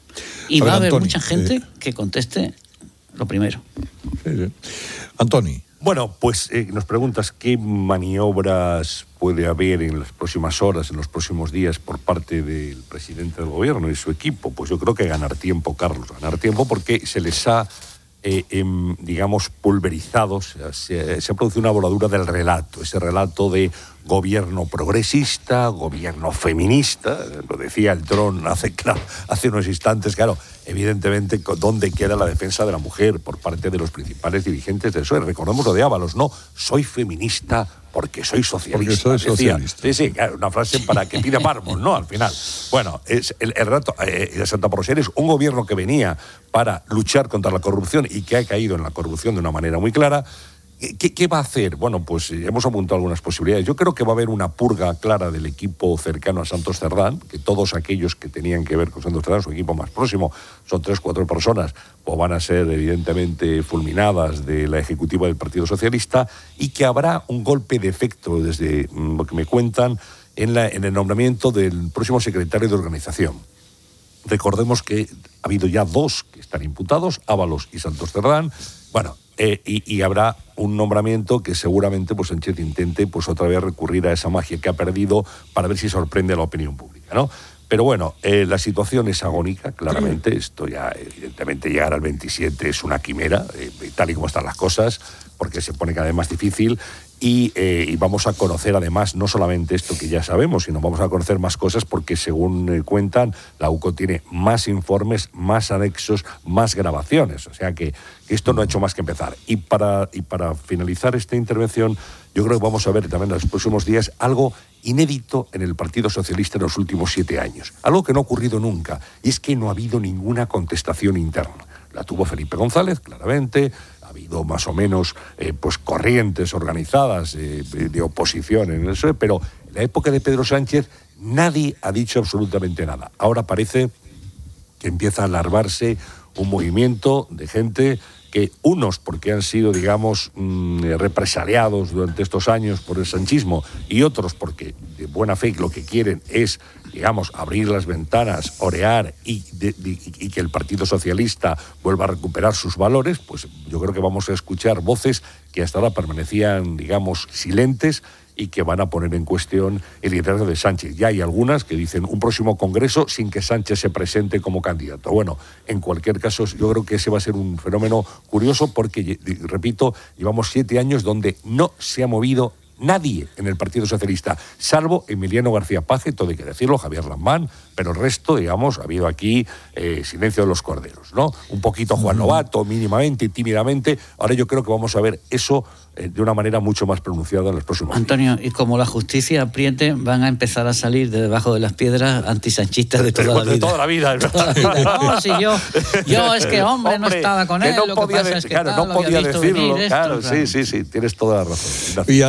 Y a va ver, a haber Antoni, mucha gente eh... que conteste lo primero. Sí, sí. Antoni. Bueno, pues eh, nos preguntas qué maniobras puede haber en las próximas horas, en los próximos días por parte del presidente del gobierno y su equipo. Pues yo creo que ganar tiempo, Carlos, ganar tiempo porque se les ha, eh, eh, digamos, pulverizado, o sea, se, se ha producido una voladura del relato, ese relato de gobierno progresista, gobierno feminista, lo decía el Dron hace, claro, hace unos instantes, claro, evidentemente, ¿dónde queda la defensa de la mujer por parte de los principales dirigentes del P S O E? Recordemos lo de Ábalos, no, soy feminista porque soy socialista. Porque soy socialista. Decía, sí, sí, claro, una frase para que pida mármol, ¿no? Al final. Bueno, es el, el rato eh, de Santa Porosera es un gobierno que venía para luchar contra la corrupción y que ha caído en la corrupción de una manera muy clara. ¿Qué, ¿Qué va a hacer? Bueno, pues hemos apuntado algunas posibilidades. Yo creo que va a haber una purga clara del equipo cercano a Santos Cerdán, que todos aquellos que tenían que ver con Santos Cerdán, su equipo más próximo, son tres, cuatro personas, pues van a ser evidentemente fulminadas de la ejecutiva del Partido Socialista, y que habrá un golpe de efecto, desde lo que me cuentan, en, la, en el nombramiento del próximo secretario de organización. Recordemos que ha habido ya dos que están imputados, Ábalos y Santos Cerdán. Bueno, eh, y, y habrá un nombramiento que seguramente pues Sánchez intente pues otra vez recurrir a esa magia que ha perdido para ver si sorprende a la opinión pública, ¿no? Pero bueno, eh, la situación es agónica, claramente. Esto ya, evidentemente, llegar al veintisiete es una quimera, eh, tal y como están las cosas, porque se pone cada vez más difícil. Y, eh, y vamos a conocer, además, no solamente esto que ya sabemos, sino vamos a conocer más cosas porque, según eh, cuentan, la U C O tiene más informes, más anexos, más grabaciones. O sea que, que esto no ha hecho más que empezar. Y para, y para finalizar esta intervención, yo creo que vamos a ver también en los próximos días algo inédito en el Partido Socialista en los últimos siete años. Algo que no ha ocurrido nunca, y es que no ha habido ninguna contestación interna. La tuvo Felipe González, claramente. Ha habido más o menos eh, pues corrientes organizadas eh, de oposición en el P S O E, pero en la época de Pedro Sánchez nadie ha dicho absolutamente nada. Ahora parece que empieza a larvarse un movimiento de gente que, unos porque han sido, digamos, mmm, represaliados durante estos años por el sanchismo, y otros porque de buena fe lo que quieren es, digamos, abrir las ventanas, orear y, de, de, y que el Partido Socialista vuelva a recuperar sus valores, pues yo creo que vamos a escuchar voces que hasta ahora permanecían, digamos, silentes, y que van a poner en cuestión el liderazgo de Sánchez. Ya hay algunas que dicen un próximo congreso sin que Sánchez se presente como candidato. Bueno, en cualquier caso, yo creo que ese va a ser un fenómeno curioso porque, repito, llevamos siete años donde no se ha movido nadie en el Partido Socialista, salvo Emiliano García Paje, todo hay que decirlo, Javier Lambán, pero el resto, digamos, ha habido aquí eh, silencio de los corderos, ¿no? Un poquito Juan Lobato, mínimamente, tímidamente. Ahora yo creo que vamos a ver eso eh, de una manera mucho más pronunciada en los próximos Antonio, días. Y como la justicia apriete, van a empezar a salir de debajo de las piedras antisanchistas de toda la vida. De toda la vida. Toda la vida. No, si yo, yo es que hombre, hombre no estaba con él, no lo podía que pasa de, es que claro, tal, no lo podía había visto decirlo, venir claro, esto, sí, sí, sí, tienes toda la razón. Gracias. Y Ana,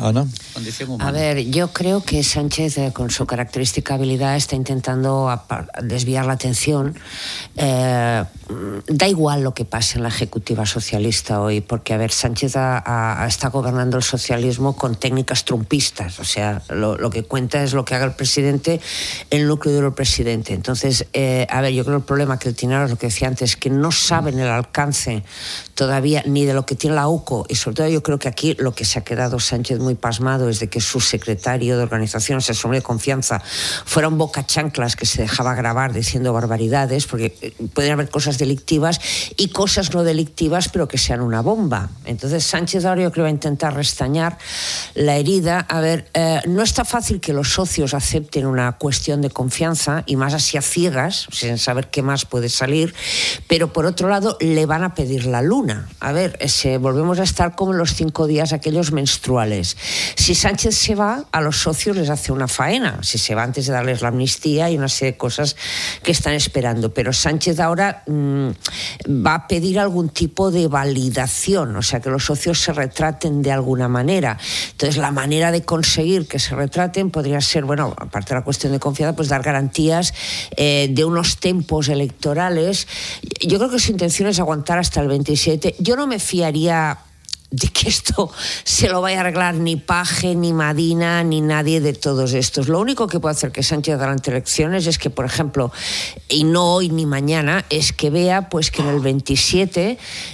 Ana. A ver, yo creo que Sánchez, eh, con su característica habilidad, está intentando apar- desviar la atención. Eh, da igual lo que pase en la ejecutiva socialista hoy, porque, a ver, Sánchez ha, ha, está gobernando el socialismo con técnicas trumpistas. O sea, lo, lo que cuenta es lo que haga el presidente, el núcleo duro del presidente. Entonces, eh, a ver, yo creo que el problema que él tiene ahora es lo que decía antes, que no saben el alcance todavía ni de lo que tiene la U C O, y sobre todo yo creo que aquí lo que se ha quedado Sánchez muy pasmado es de que su secretario de organización, asesor de confianza, fuera un bocachanclas que se dejaba grabar diciendo barbaridades, porque pueden haber cosas delictivas y cosas no delictivas, pero que sean una bomba. Entonces Sánchez ahora yo creo va a intentar restañar la herida. A ver, eh, no está fácil que los socios acepten una cuestión de confianza, y más así a ciegas, sin saber qué más puede salir, pero por otro lado le van a pedir la luna. A ver, ese, volvemos a estar como en los cinco días aquellos menstruales. Si Sánchez se va, a los socios les hace una faena. Si se va antes de darles la amnistía, y una serie de cosas que están esperando. Pero Sánchez ahora mmm, va a pedir algún tipo de validación, o sea, que los socios se retraten de alguna manera. Entonces, la manera de conseguir que se retraten podría ser, bueno, aparte de la cuestión de confianza, pues dar garantías eh, de unos tempos electorales. Yo creo que su intención es aguantar hasta el veintisiete. Yo no me fiaría de que esto se lo vaya a arreglar ni Paje, ni Madina, ni nadie de todos estos. Lo único que puede hacer que Sánchez durante elecciones es que, por ejemplo, y no hoy ni mañana, es que vea pues que en el veintisiete,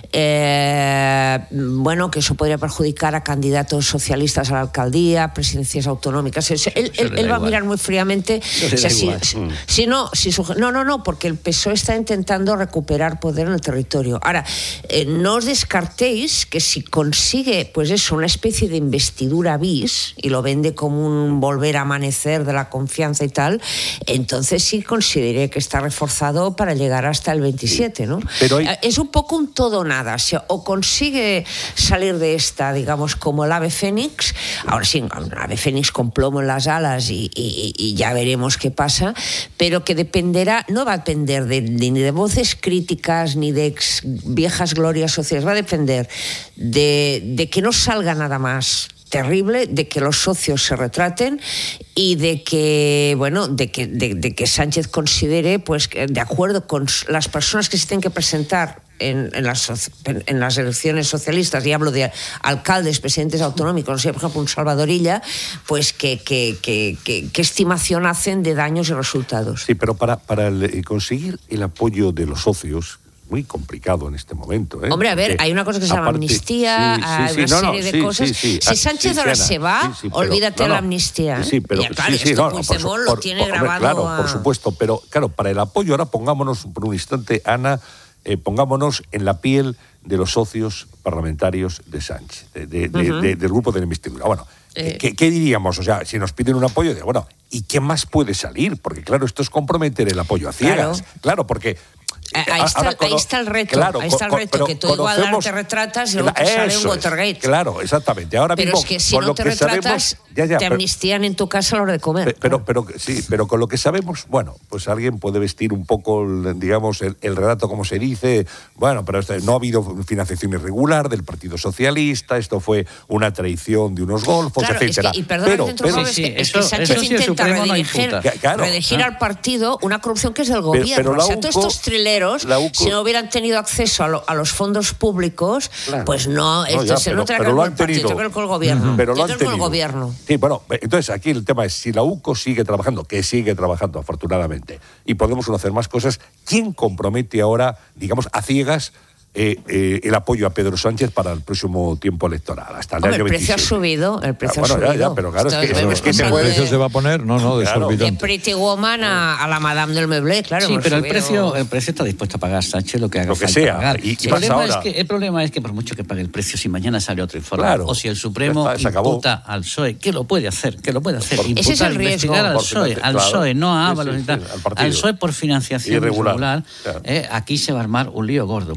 eh, bueno, que eso podría perjudicar a candidatos socialistas a la alcaldía, presidencias autonómicas. Él, él, él, él va a mirar muy fríamente. O sea, si, si, si no, si su, no, no, no, porque el P S O E está intentando recuperar poder en el territorio. Ahora, eh, no os descartéis que si con consigue, pues eso, una especie de investidura bis, y lo vende como un volver a amanecer de la confianza y tal, entonces sí consideré que está reforzado para llegar hasta el veintisiete, ¿no? Pero hay... Es un poco un todo o nada, o sea, o consigue salir de esta, digamos, como el ave fénix, ahora sí, un ave fénix con plomo en las alas, y, y, y ya veremos qué pasa, pero que dependerá, no va a depender de, de, ni de voces críticas, ni de ex viejas glorias sociales, va a depender de de que no salga nada más terrible, de que los socios se retraten, y de que, bueno, de que, de, de que Sánchez considere, pues, de acuerdo con las personas que se tienen que presentar en, en, las, en las elecciones socialistas, y hablo de alcaldes, presidentes autonómicos, no sé, por ejemplo, un Salvador Illa, pues que, que, que, que, que estimación hacen de daños y resultados. Sí, pero para, para el, conseguir el apoyo de los socios, muy complicado en este momento. ¿eh? Hombre, a ver, Porque, hay una cosa que se llama aparte, amnistía, sí, sí, hay sí, una no, serie no, de sí, sí, cosas. Sí, sí. Si Sánchez sí, ahora sí, se va, sí, sí, pero, olvídate de no, no, la amnistía. Sí, sí, pero, ya, claro, sí, sí, esto no, no, Puigdemont por, lo por, tiene por, grabado. Claro, a... por supuesto, pero claro, para el apoyo, ahora pongámonos por un instante, Ana, eh, pongámonos en la piel de los socios parlamentarios de Sánchez, de, de, de, uh-huh. de, de, del grupo de la investidura. Bueno, eh. ¿qué, ¿qué diríamos? O sea, si nos piden un apoyo, de, bueno, ¿y qué más puede salir? Porque claro, esto es comprometer el apoyo a ciegas. Claro, claro porque... Ahí está, ahora, ahí está el reto, claro, ahí está el reto, con, que tú igual te retratas y luego te sale un Watergate. Claro, exactamente. Ahora pero mismo, es que si no te retratas, sabemos, ya, ya, te pero, amnistían en tu casa a la hora de comer. Pero, pero, pero, sí, pero con lo que sabemos, bueno, pues alguien puede vestir un poco, digamos, el, el relato como se dice, bueno, pero no ha habido financiación irregular del Partido Socialista, esto fue una traición de unos golfos, claro, etcétera. Es que, y perdón, pero, pero, es, sí, que, es eso, que Sánchez sí intenta redirigir, no claro, redirigir ¿no? al partido una corrupción que es del gobierno. Pero, pero o sea, todos estos trileros, si no hubieran tenido acceso a, lo, a los fondos públicos, claro. pues no, esto no, ya, se pero, no trae con el partido, trae con el gobierno. Uh-huh. Pero lo han con el gobierno. Sí, bueno, entonces aquí el tema es si la U C O sigue trabajando, que sigue trabajando afortunadamente, y podemos conocer más cosas, ¿quién compromete ahora, digamos, a ciegas Eh, eh, el apoyo a Pedro Sánchez para el próximo tiempo electoral, hasta el Hombre, año el precio veintisiete. ha subido, el precio ah, bueno, ha subido. Ya, ya, pero claro, es que, pero, es que se puede... el precio se va a poner, no, no, desorbitante. De Pretty Woman a, a la Madame del Meublé, claro. Sí, pero subido. el precio, el precio está dispuesto a pagar Sánchez lo que haga lo que falta sea. pagar. Y, el, y problema ahora. es que, el problema es que por mucho que pague el precio, si mañana sale otro informe, claro, o si el Supremo está, imputa al P S O E, ¿qué lo puede hacer? ¿Qué lo puede hacer? Por, imputar, ese es el riesgo. investigar al P S O E, al P S O E, claro. no a Ábalos sí, sí, y tal. Sí, al, al P S O E por financiación irregular. irregular claro. eh, aquí se va a armar un lío gordo, porque claro.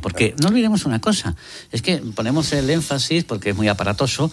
no olvidemos una cosa, es que ponemos el énfasis, porque es muy aparatoso,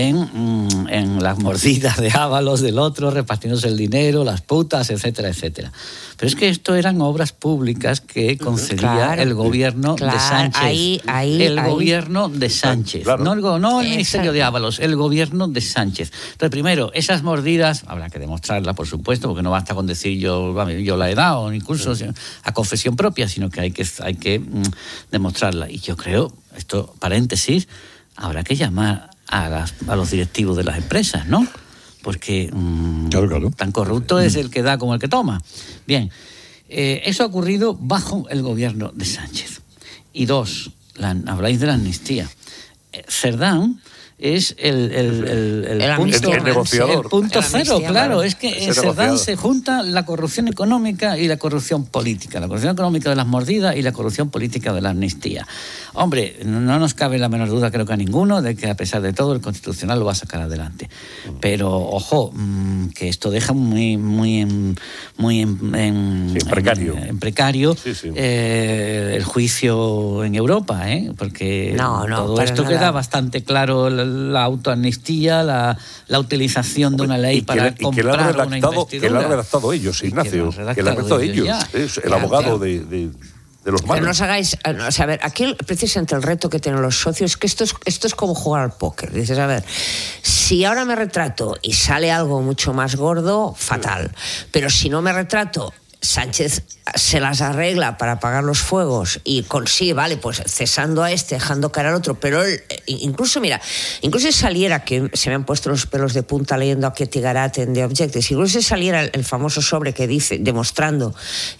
en, en las mordidas de Ábalos del otro, repartiéndose el dinero, las putas, etcétera, etcétera. Pero es que esto eran obras públicas que concedía claro, el gobierno claro, de Sánchez. Ahí, ahí, el ahí. gobierno de Sánchez. Claro. No, el, no el Ministerio de Ábalos, el gobierno de Sánchez. Entonces, primero, esas mordidas, habrá que demostrarla, por supuesto, porque no basta con decir yo, yo la he dado, incluso sí. a confesión propia, sino que hay que, hay que mm, demostrarla. Y yo creo, esto, paréntesis, habrá que llamar a, las, a los directivos de las empresas, ¿no? Porque mmm, claro, claro. tan corrupto es el que da como el que toma. Bien, eh, eso ha ocurrido bajo el gobierno de Sánchez. Y dos, la, habláis de la amnistía. Eh, Cerdán es el, el, el, el, el punto, el negociador. El punto el cero, amnistía, claro. Es que en Cerdán negociador. se junta la corrupción económica y la corrupción política. La corrupción económica de las mordidas y la corrupción política de la amnistía. Hombre, no nos cabe la menor duda, creo que a ninguno, de que a pesar de todo el Constitucional lo va a sacar adelante. Pero, ojo, que esto deja muy, muy, en, muy en, en, sí, precario, en, en precario sí, sí. Eh, el juicio en Europa, ¿eh? Porque no, no, todo esto nada. Queda bastante claro, la, la autoamnistía, la, la utilización de una ley y para que, comprar y que la una investidura. Que la han redactado ellos, Ignacio, que, que la han redactado ellos. ellos es el claro, abogado claro. de... de De los Pero no os hagáis, o sea, a ver, aquí precisamente el reto que tienen los socios es que esto es, esto es como jugar al póker. Dices, a ver, si ahora me retrato y sale algo mucho más gordo, fatal. Pero si no me retrato, Sánchez se las arregla para apagar los fuegos y consigue, vale, pues cesando a este, dejando caer al otro, pero él, incluso, mira, incluso si saliera, que se me han puesto los pelos de punta leyendo a Ketty Garat en The Objectives, incluso si saliera el, el famoso sobre que dice, demostrando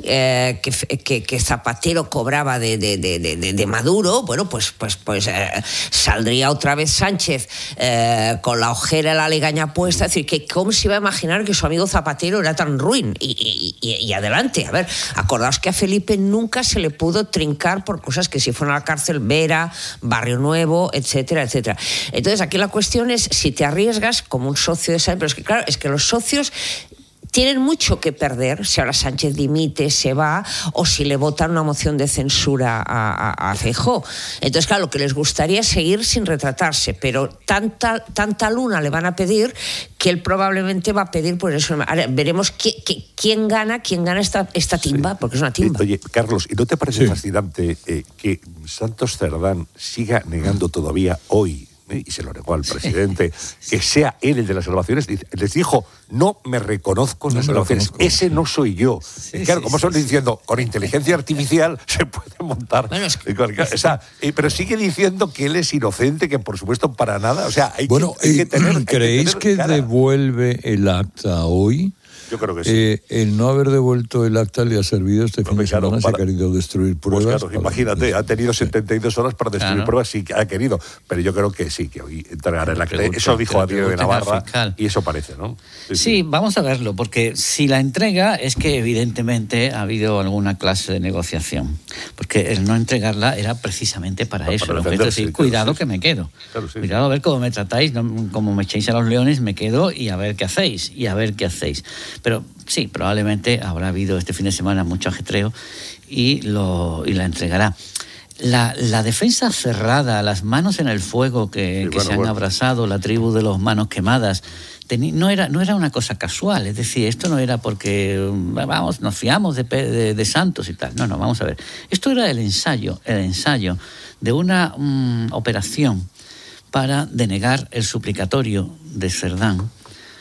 eh, que, que, que Zapatero cobraba de, de, de, de, de Maduro, bueno, pues, pues, pues eh, saldría otra vez Sánchez eh, con la ojera y la legaña puesta, es decir, que cómo se iba a imaginar que su amigo Zapatero era tan ruin, y, y, y, y adelante, a ver, acordaos que a Felipe nunca se le pudo trincar por cosas que si fueron a la cárcel, Vera, Barrio Nuevo, etcétera, etcétera. Entonces aquí la cuestión es si te arriesgas como un socio de esa, pero es que claro, es que los socios tienen mucho que perder si ahora Sánchez dimite, se va, o si le votan una moción de censura a, a, a Feijóo. Entonces, claro, lo que les gustaría es seguir sin retratarse, pero tanta, tanta luna le van a pedir que él probablemente va a pedir por eso. Ahora, veremos qué, qué, quién gana, quién gana esta, esta timba, sí. porque es una timba. Eh, oye, Carlos, ¿y no te parece sí. fascinante eh, que Santos Cerdán siga negando todavía hoy, y se lo negó al presidente, sí. que sea él el de las salvaciones? Les dijo, no me reconozco en las no salvaciones, ese no soy yo. Sí, claro, sí, como sí, son sí. diciendo, con inteligencia artificial se puede montar. Bueno, es que... o sea, eh, pero sigue diciendo que él es inocente, que por supuesto para nada. O sea, hay bueno, que, hay que eh, tener. ¿creéis hay que, tener que devuelve el acta hoy? Yo creo que sí. Eh, el no haber devuelto el acta le ha servido este fin de semana, claro, para... se ha querido destruir pruebas. Pues claro, imagínate, ha tenido setenta y dos horas para destruir claro. pruebas, sí que ha querido, pero yo creo que sí, que hoy entregará el acta. Eso dijo a Diego de Navarra y eso parece, ¿no? Sí, sí, sí, vamos a verlo, porque si la entrega es que evidentemente ha habido alguna clase de negociación, porque el no entregarla era precisamente para, para eso. Para lo que es decir, cuidado sí. que me quedo. Claro, sí, cuidado sí. a ver cómo me tratáis, no, como me echéis a los leones, me quedo y a ver qué hacéis, y a ver qué hacéis. Pero sí, probablemente habrá habido este fin de semana mucho ajetreo y, lo, y la entregará. La, la defensa cerrada, las manos en el fuego que, sí, que bueno, se han bueno. abrazado, la tribu de los manos quemadas, teni, no, era, no era una cosa casual. Es decir, esto no era porque vamos, nos fiamos de, de, de Santos y tal. No, no, vamos a ver. Esto era el ensayo, el ensayo de una um, operación para denegar el suplicatorio de Cerdán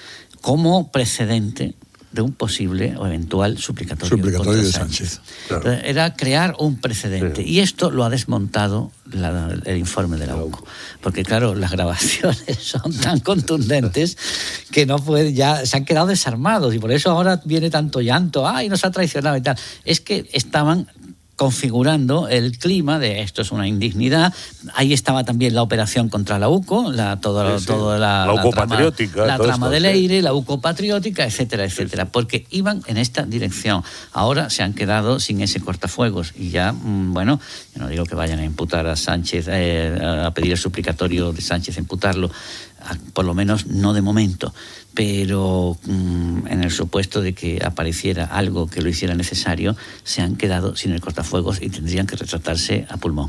como precedente de un posible o eventual suplicatorio, suplicatorio de Sánchez. Sánchez. Claro. Era crear un precedente. Sí. Y esto lo ha desmontado la, el informe de la U C O. Porque, claro, las grabaciones son tan contundentes que no puede, ya se han quedado desarmados. Y por eso ahora viene tanto llanto. ¡Ay, nos ha traicionado! Y tal. Es que estaban configurando el clima de esto es una indignidad. Ahí estaba también la operación contra la U C O, la, todo, sí, sí. todo la, la, U C O la trama, patriótica, la trama esto, del sí. aire, la U C O patriótica, etcétera, etcétera, sí, sí. porque iban en esta dirección. Ahora se han quedado sin ese cortafuegos y ya, bueno, yo no digo que vayan a imputar a Sánchez, eh, a pedir el suplicatorio de Sánchez, a imputarlo, a, por lo menos no de momento, pero mmm, en el supuesto de que apareciera algo que lo hiciera necesario, se han quedado sin el cortafuegos y tendrían que retratarse a pulmón.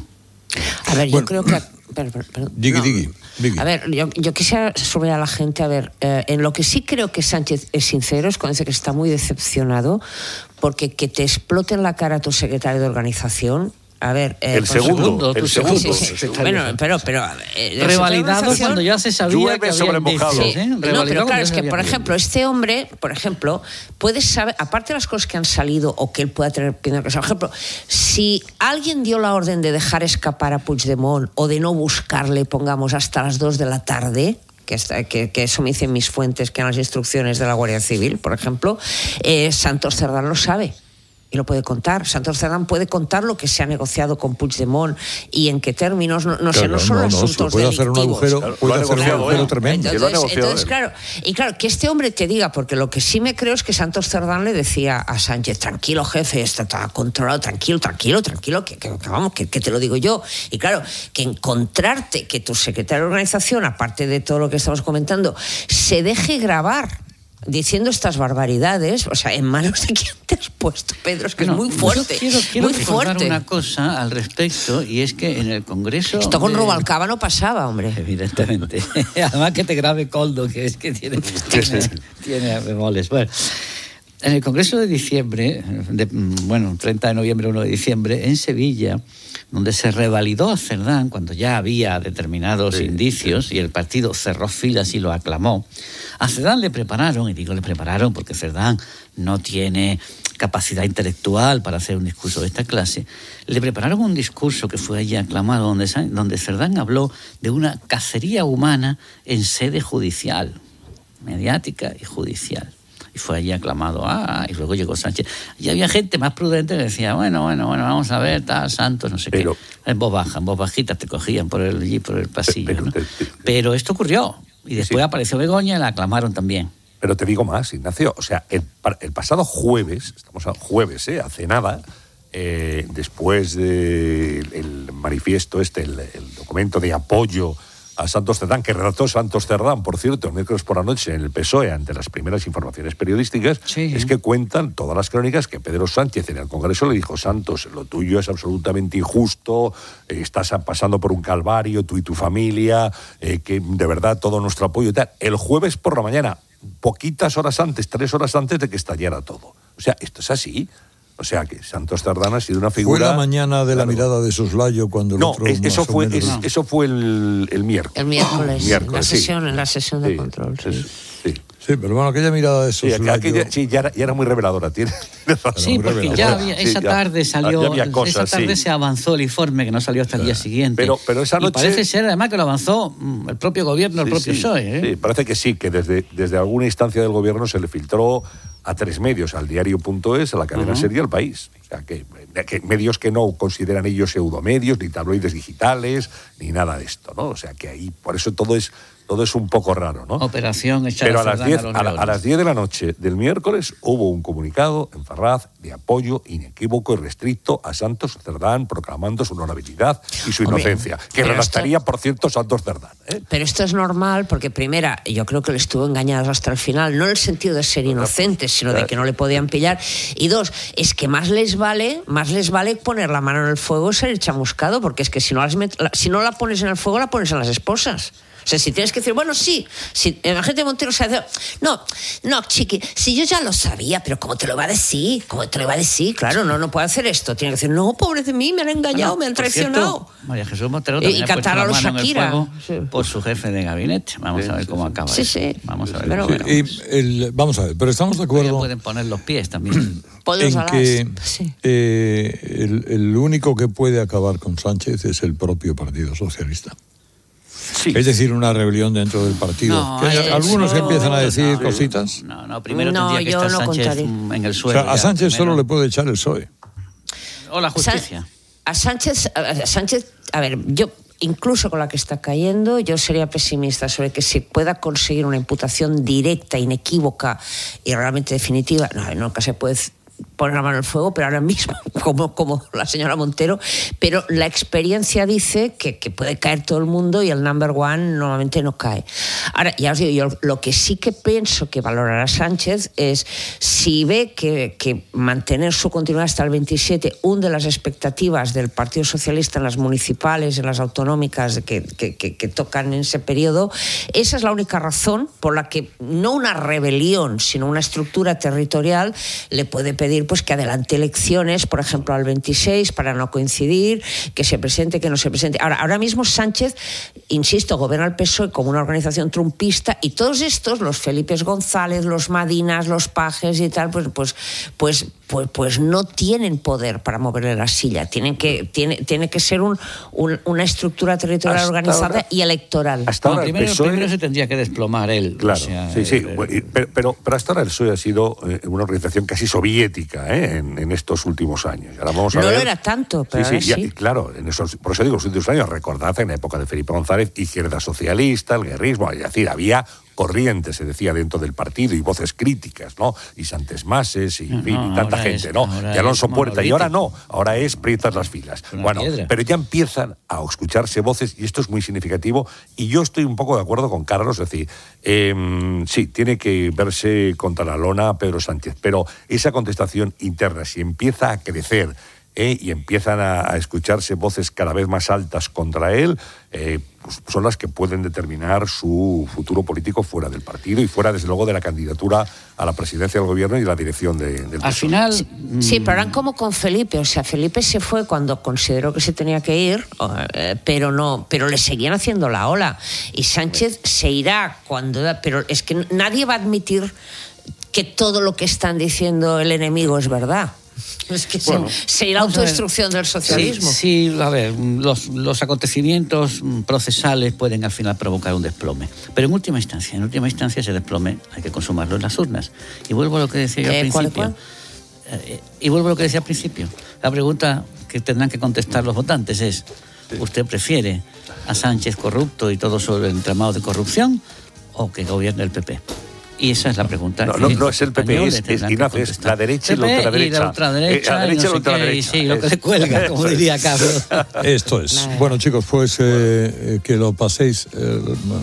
A ver, bueno, yo creo que... Perdón, perdón, digui, no. digui, digui. A ver, yo, yo quisiera subrayar a la gente, a ver, eh, en lo que sí creo que Sánchez es sincero es cuando dice que está muy decepcionado porque que te explote en la cara tu secretario de organización. A ver, eh, el segundo, el segundo. Sí, sí, sí. Bueno, pero, pero eh, revalidado cuando ya se sabía que había mojado. Sí. ¿eh? No, pero claro, es que, por ejemplo, este hombre, por ejemplo, puede saber, aparte de las cosas que han salido o que él pueda tener, por ejemplo, si alguien dio la orden de dejar escapar a Puigdemont o de no buscarle, pongamos, hasta las dos de la tarde, que, está, que, que eso me dicen mis fuentes, que eran las instrucciones de la Guardia Civil, por ejemplo, eh, Santos Cerdán lo sabe. Y lo puede contar. Santos Cerdán puede contar lo que se ha negociado con Puigdemont y en qué términos. No, no claro, sé, no son no, no, asuntos puede delictivos. hacer un agujero, Claro, puede hacer un negociado, agujero ¿eh? tremendo. Entonces, entonces claro, y claro, que este hombre te diga, porque lo que sí me creo es que Santos Cerdán le decía a Sánchez, tranquilo jefe, esto está controlado, tranquilo, tranquilo, tranquilo, que, que, que vamos, que, que te lo digo yo. Y claro, que encontrarte que tu secretario de organización, aparte de todo lo que estamos comentando, se deje grabar diciendo estas barbaridades, o sea, en manos de quién te has puesto, Pedro, es que no, es muy fuerte. Yo quiero, quiero muy fuerte. una cosa al respecto, y es que en el Congreso... Esto con de... Rubalcaba no pasaba, hombre. Evidentemente. Además que te grabe Coldo, que es que tiene, tiene, tiene bemoles. Bueno, en el Congreso de diciembre, de, bueno, treinta de noviembre, uno de diciembre, en Sevilla, donde se revalidó a Cerdán cuando ya había determinados sí, indicios sí. y el partido cerró filas y lo aclamó, a Cerdán le prepararon, y digo le prepararon porque Cerdán no tiene capacidad intelectual para hacer un discurso de esta clase, le prepararon un discurso que fue allí aclamado, donde, donde Cerdán habló de una cacería humana en sede judicial, mediática y judicial. Y fue allí aclamado, ah, y luego llegó Sánchez. Y había gente más prudente que decía, bueno, bueno, bueno, vamos a ver, tal, Santos, no sé pero, qué. En voz baja, en voz bajita te cogían por el, allí, por el pasillo, pero, ¿no? Pero, pero esto ocurrió. Y después sí. apareció Begoña y la aclamaron también. Pero te digo más, Ignacio, o sea, el, el pasado jueves, estamos a jueves, ¿eh? Hace nada, eh, después del de manifiesto este, el, el documento de apoyo a Santos Cerdán, que redactó Santos Cerdán, por cierto, el miércoles por la noche en el P S O E, ante las primeras informaciones periodísticas, sí. es que cuentan todas las crónicas que Pedro Sánchez en el Congreso le dijo, Santos, lo tuyo es absolutamente injusto, eh, estás pasando por un calvario, tú y tu familia, eh, que de verdad todo nuestro apoyo y tal. El jueves por la mañana, poquitas horas antes, tres horas antes de que estallara todo. O sea, esto es así. O sea, que Santos Cerdán ha sido una figura... Fue la mañana de claro. la mirada de soslayo cuando el no, otro... Es, eso, fue, es, no, eso fue el, el miércoles. El miércoles, miércoles en la sesión, sí. en la sesión de sí, control. Sí, sí. sí. sí, pero bueno, aquella mirada de soslayo... Sí, aquella, sí ya, era, ya era muy reveladora. Tiene, sí, porque ya había, esa tarde sí, salió... ya había cosas, esa tarde sí. se avanzó el informe, que no salió hasta el día siguiente. Pero, pero esa noche... Y parece ser, además, que lo avanzó el propio gobierno, el sí, propio sí, P S O E. ¿eh? Sí, parece que sí, que desde, desde alguna instancia del gobierno se le filtró a tres medios, al diario punto es, a la cadena uh-huh. Ser y al País. O sea, que, que medios que no consideran ellos pseudomedios, ni tabloides digitales, ni nada de esto, ¿no? O sea, que ahí, por eso todo es... Todo es un poco raro, ¿no? Operación echar Pero a, a las diez, a, a, la, a las diez de la noche del miércoles hubo un comunicado en Ferraz de apoyo inequívoco y restricto a Santos Cerdán, proclamando su honorabilidad y su Hombre, inocencia, que redactaría, esto... por cierto, Santos Cerdán. ¿eh? Pero esto es normal porque, primera, yo creo que le estuvo engañado hasta el final, no en el sentido de ser inocentes, sino de que no le podían pillar. Y dos, es que más les vale, más les vale poner la mano en el fuego y ser chamuscado, porque es que si no, las met... si no la pones en el fuego, la pones a las esposas. O sea, si tienes que decir, bueno, sí, si la gente de Montero se hace... No, no, chiqui, si yo ya lo sabía, pero ¿cómo te lo va a decir? ¿Cómo te lo va a decir? Claro, no, no puede hacer esto. Tiene que decir, no, pobre de mí, me han engañado, bueno, me han traicionado. Cierto, María Jesús Montero también y cantar a los Shakira. Sí. Por su jefe de gabinete. Vamos sí, a ver cómo sí, acaba sí, eso. Sí, Vamos a ver. Pero, bueno. y el, vamos a ver, pero estamos de acuerdo... Pueden poner los pies también. en que sí. eh, el, el único que puede acabar con Sánchez es el propio Partido Socialista. Sí. Es decir, una rebelión dentro del partido. No, que hay algunos que empiezan a decir no, cositas. No, no, primero no, tendría que estar no Sánchez contaré. en el suelo. O sea, a Sánchez ya, solo le puede echar el P S O E. O la justicia. A Sánchez, a Sánchez, a ver, yo incluso con la que está cayendo, yo sería pesimista sobre que se pueda conseguir una imputación directa, inequívoca y realmente definitiva. No, nunca se puede poner la mano en el fuego, pero ahora mismo, como, como la señora Montero, pero la experiencia dice que, que puede caer todo el mundo y el number one normalmente no cae. Ahora, ya os digo, yo lo que sí que pienso que valorará Sánchez es si ve que, que mantener su continuidad hasta el veintisiete hunde las expectativas del Partido Socialista en las municipales, en las autonómicas que, que, que, que tocan en ese periodo. Esa es la única razón por la que no una rebelión, sino una estructura territorial le puede pedir pues que adelante elecciones, por ejemplo, al veintiséis para no coincidir, que se presente, que no se presente. Ahora, ahora mismo Sánchez, insisto, gobierna el P S O E como una organización trumpista y todos estos, los Felipes González, los Madinas, los Pajes y tal, pues, pues, pues, pues, pues no tienen poder para moverle la silla. Tienen que, tiene, tiene que ser un, un, una estructura territorial hasta organizada ahora, y electoral. Hasta ahora no, primero, el P S O E... primero se tendría que desplomar él. Claro, o sea, sí, sí. El, pero, pero, pero hasta ahora el P S O E ha sido una organización casi soviética ¿eh? en, en estos últimos años. Ahora vamos a no ver... lo era tanto, pero sí, sí, sí. Ya, claro, en esos, por eso digo, los últimos años, recordad en la época de Felipe González, izquierda socialista, el guerrismo, es decir, había corrientes, se decía, dentro del partido y voces críticas, ¿no? Y Santes Mases y, no, fin, y tanta gente, es, ¿no? Y Alonso Puerta, y ahora no, ahora es prietas las filas. Una bueno, piedra. Pero ya empiezan a escucharse voces y esto es muy significativo y yo estoy un poco de acuerdo con Carlos, es decir, eh, sí, tiene que verse contra la lona Pedro Sánchez, pero esa contestación interna, si empieza a crecer Eh, y empiezan a, a escucharse voces cada vez más altas contra él, eh, pues son las que pueden determinar su futuro político fuera del partido y fuera, desde luego, de la candidatura a la presidencia del gobierno y la dirección de, del P S O E. Al final... Sí, sí, pero eran como con Felipe, o sea, Felipe se fue cuando consideró que se tenía que ir, eh, pero no, pero le seguían haciendo la ola. Y Sánchez se irá cuando... Pero es que nadie va a admitir que todo lo que están diciendo el enemigo es verdad. Es que bueno, sería la autodestrucción del socialismo. Sí, sí, a ver, los, los acontecimientos procesales pueden al final provocar un desplome. Pero en última instancia, en última instancia ese desplome hay que consumarlo en las urnas. Y vuelvo a lo que decía yo al principio. ¿Cuál, cuál? Eh, y vuelvo a lo que decía al principio. La pregunta que tendrán que contestar los votantes es, ¿usted prefiere a Sánchez corrupto y todo sobre el entramado de corrupción o que gobierne el P P? Y esa es la pregunta. No, no, no es el P P, es, es, Ignacio, es la derecha y la ultraderecha. Y la ultraderecha, eh, la derecha y, no y la ultraderecha. Sí, lo que le cuelga, como diría Carlos. Esto es. Bueno, chicos, pues eh, que lo paséis eh,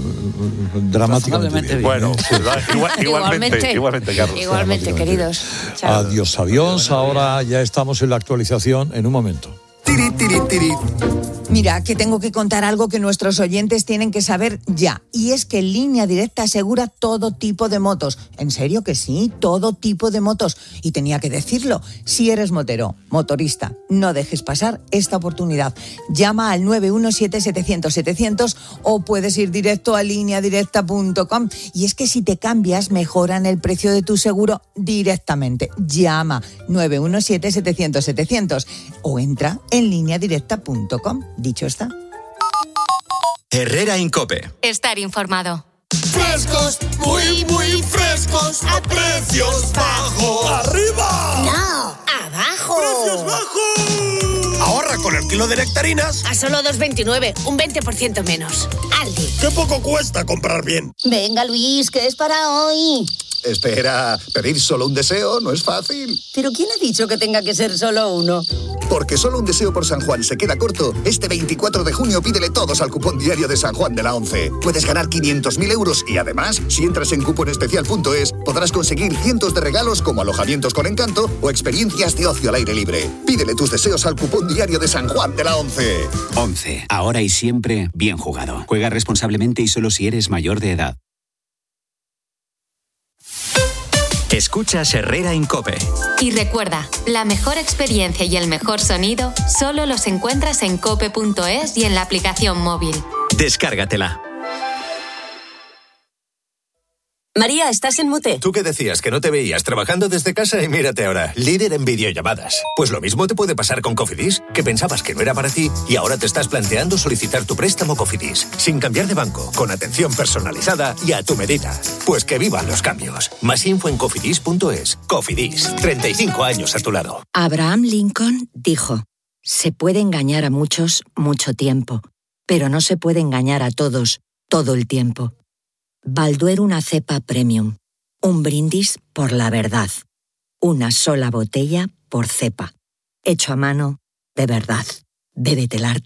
dramáticamente bien. bien. Bueno, ¿eh? igual, igualmente, igualmente, Carlos. Igualmente, queridos. Chao. Adiós, adiós. Ahora ya estamos en la actualización en un momento. Tiri, tiri, tiri. Mira, que tengo que contar algo que nuestros oyentes tienen que saber ya. Y es que Línea Directa asegura todo tipo de motos. En serio que sí, todo tipo de motos. Y tenía que decirlo. Si eres motero, motorista, no dejes pasar esta oportunidad. Llama al nueve uno siete, setecientos, setecientos o puedes ir directo a línea directa punto com. Y es que si te cambias, mejoran el precio de tu seguro directamente. Llama nueve uno siete, setecientos, setecientos o entra en línea directa punto com. Dicho está. Herrera Incope. Estar informado. Frescos, muy, muy frescos, a precios bajos. ¡Arriba! No, abajo. ¡Precios bajos! Ahorra con el kilo de nectarinas a solo dos veintinueve, un veinte por ciento menos. Aldi. ¡Qué poco cuesta comprar bien! Venga, Luis, que es para hoy. Espera, pedir solo un deseo no es fácil. ¿Pero quién ha dicho que tenga que ser solo uno? Porque solo un deseo por San Juan se queda corto. Este veinticuatro de junio pídele todos al cupón diario de San Juan de la ONCE. Puedes ganar quinientos mil euros y además, si entras en cuponespecial punto es, podrás conseguir cientos de regalos como alojamientos con encanto o experiencias de ocio al aire libre. Pídele tus deseos al cupón diario de San Juan de la ONCE. ONCE, ahora y siempre bien jugado. Juega responsablemente y solo si eres mayor de edad. Escuchas Herrera Incope. Y recuerda, la mejor experiencia y el mejor sonido solo los encuentras en cope punto es y en la aplicación móvil. Descárgatela. María, ¿estás en mute? ¿Tú qué decías? Que no te veías trabajando desde casa y mírate ahora, líder en videollamadas. Pues lo mismo te puede pasar con Cofidis, que pensabas que no era para ti y ahora te estás planteando solicitar tu préstamo Cofidis, sin cambiar de banco, con atención personalizada y a tu medida. Pues que vivan los cambios. Más info en cofidis punto es. Cofidis, treinta y cinco años a tu lado. Abraham Lincoln dijo, se puede engañar a muchos mucho tiempo, pero no se puede engañar a todos todo el tiempo. Balduero una cepa premium. Un brindis por la verdad. Una sola botella por cepa. Hecho a mano, de verdad. Bébete el arte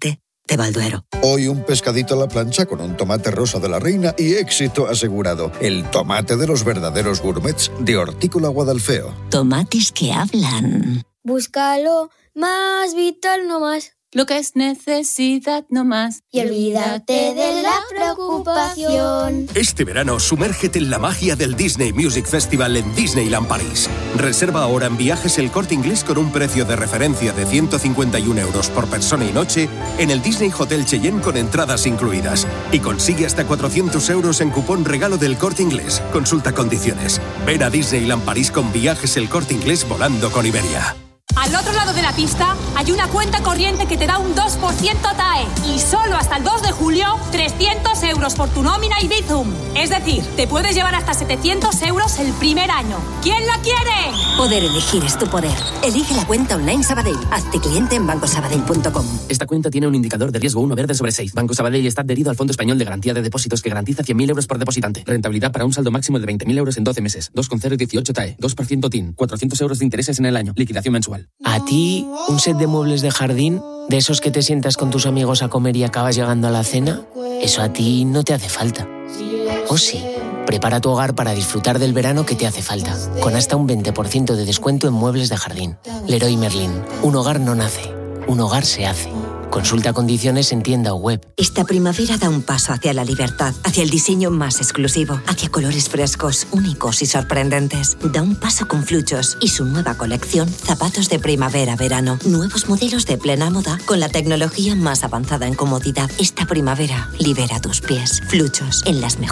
de Balduero. Hoy un pescadito a la plancha con un tomate rosa de la reina y éxito asegurado. El tomate de los verdaderos gourmets de Hortícola Guadalfeo. Tomates que hablan. Búscalo más vital, no más. Lo que es necesidad, no más. Y olvídate de la preocupación. Este verano, sumérgete en la magia del Disney Music Festival en Disneyland París. Reserva ahora en Viajes El Corte Inglés con un precio de referencia de ciento cincuenta y un euros por persona y noche en el Disney Hotel Cheyenne con entradas incluidas. Y consigue hasta cuatrocientos euros en cupón regalo del Corte Inglés. Consulta condiciones. Ven a Disneyland París con Viajes El Corte Inglés volando con Iberia. Al otro lado de la pista hay una cuenta corriente que te da un dos por ciento T A E y solo hasta el dos de julio trescientos euros por tu nómina y Bizum. Es decir, te puedes llevar hasta setecientos euros el primer año. ¿Quién la quiere? Poder elegir es tu poder. Elige la cuenta online Sabadell. Hazte cliente en banco sabadell punto com. Esta cuenta tiene un indicador de riesgo uno verde sobre seis. Banco Sabadell está adherido al Fondo Español de Garantía de Depósitos que garantiza cien mil euros por depositante. Rentabilidad para un saldo máximo de veinte mil euros en doce meses. dos coma cero dieciocho T A E. dos por ciento T I N. cuatrocientos euros de intereses en el año. Liquidación mensual. A ti, un set de muebles de jardín, de esos que te sientas con tus amigos a comer y acabas llegando a la cena, eso a ti no te hace falta. ¿O sí? Prepara tu hogar para disfrutar del verano que te hace falta, con hasta un veinte por ciento de descuento en muebles de jardín. Leroy Merlin. Un hogar no nace, un hogar se hace. Consulta condiciones en tienda o web. Esta primavera da un paso hacia la libertad, hacia el diseño más exclusivo, hacia colores frescos, únicos y sorprendentes. Da un paso con Fluchos y su nueva colección Zapatos de Primavera-Verano. Nuevos modelos de plena moda con la tecnología más avanzada en comodidad. Esta primavera libera tus pies. Fluchos, en las mejores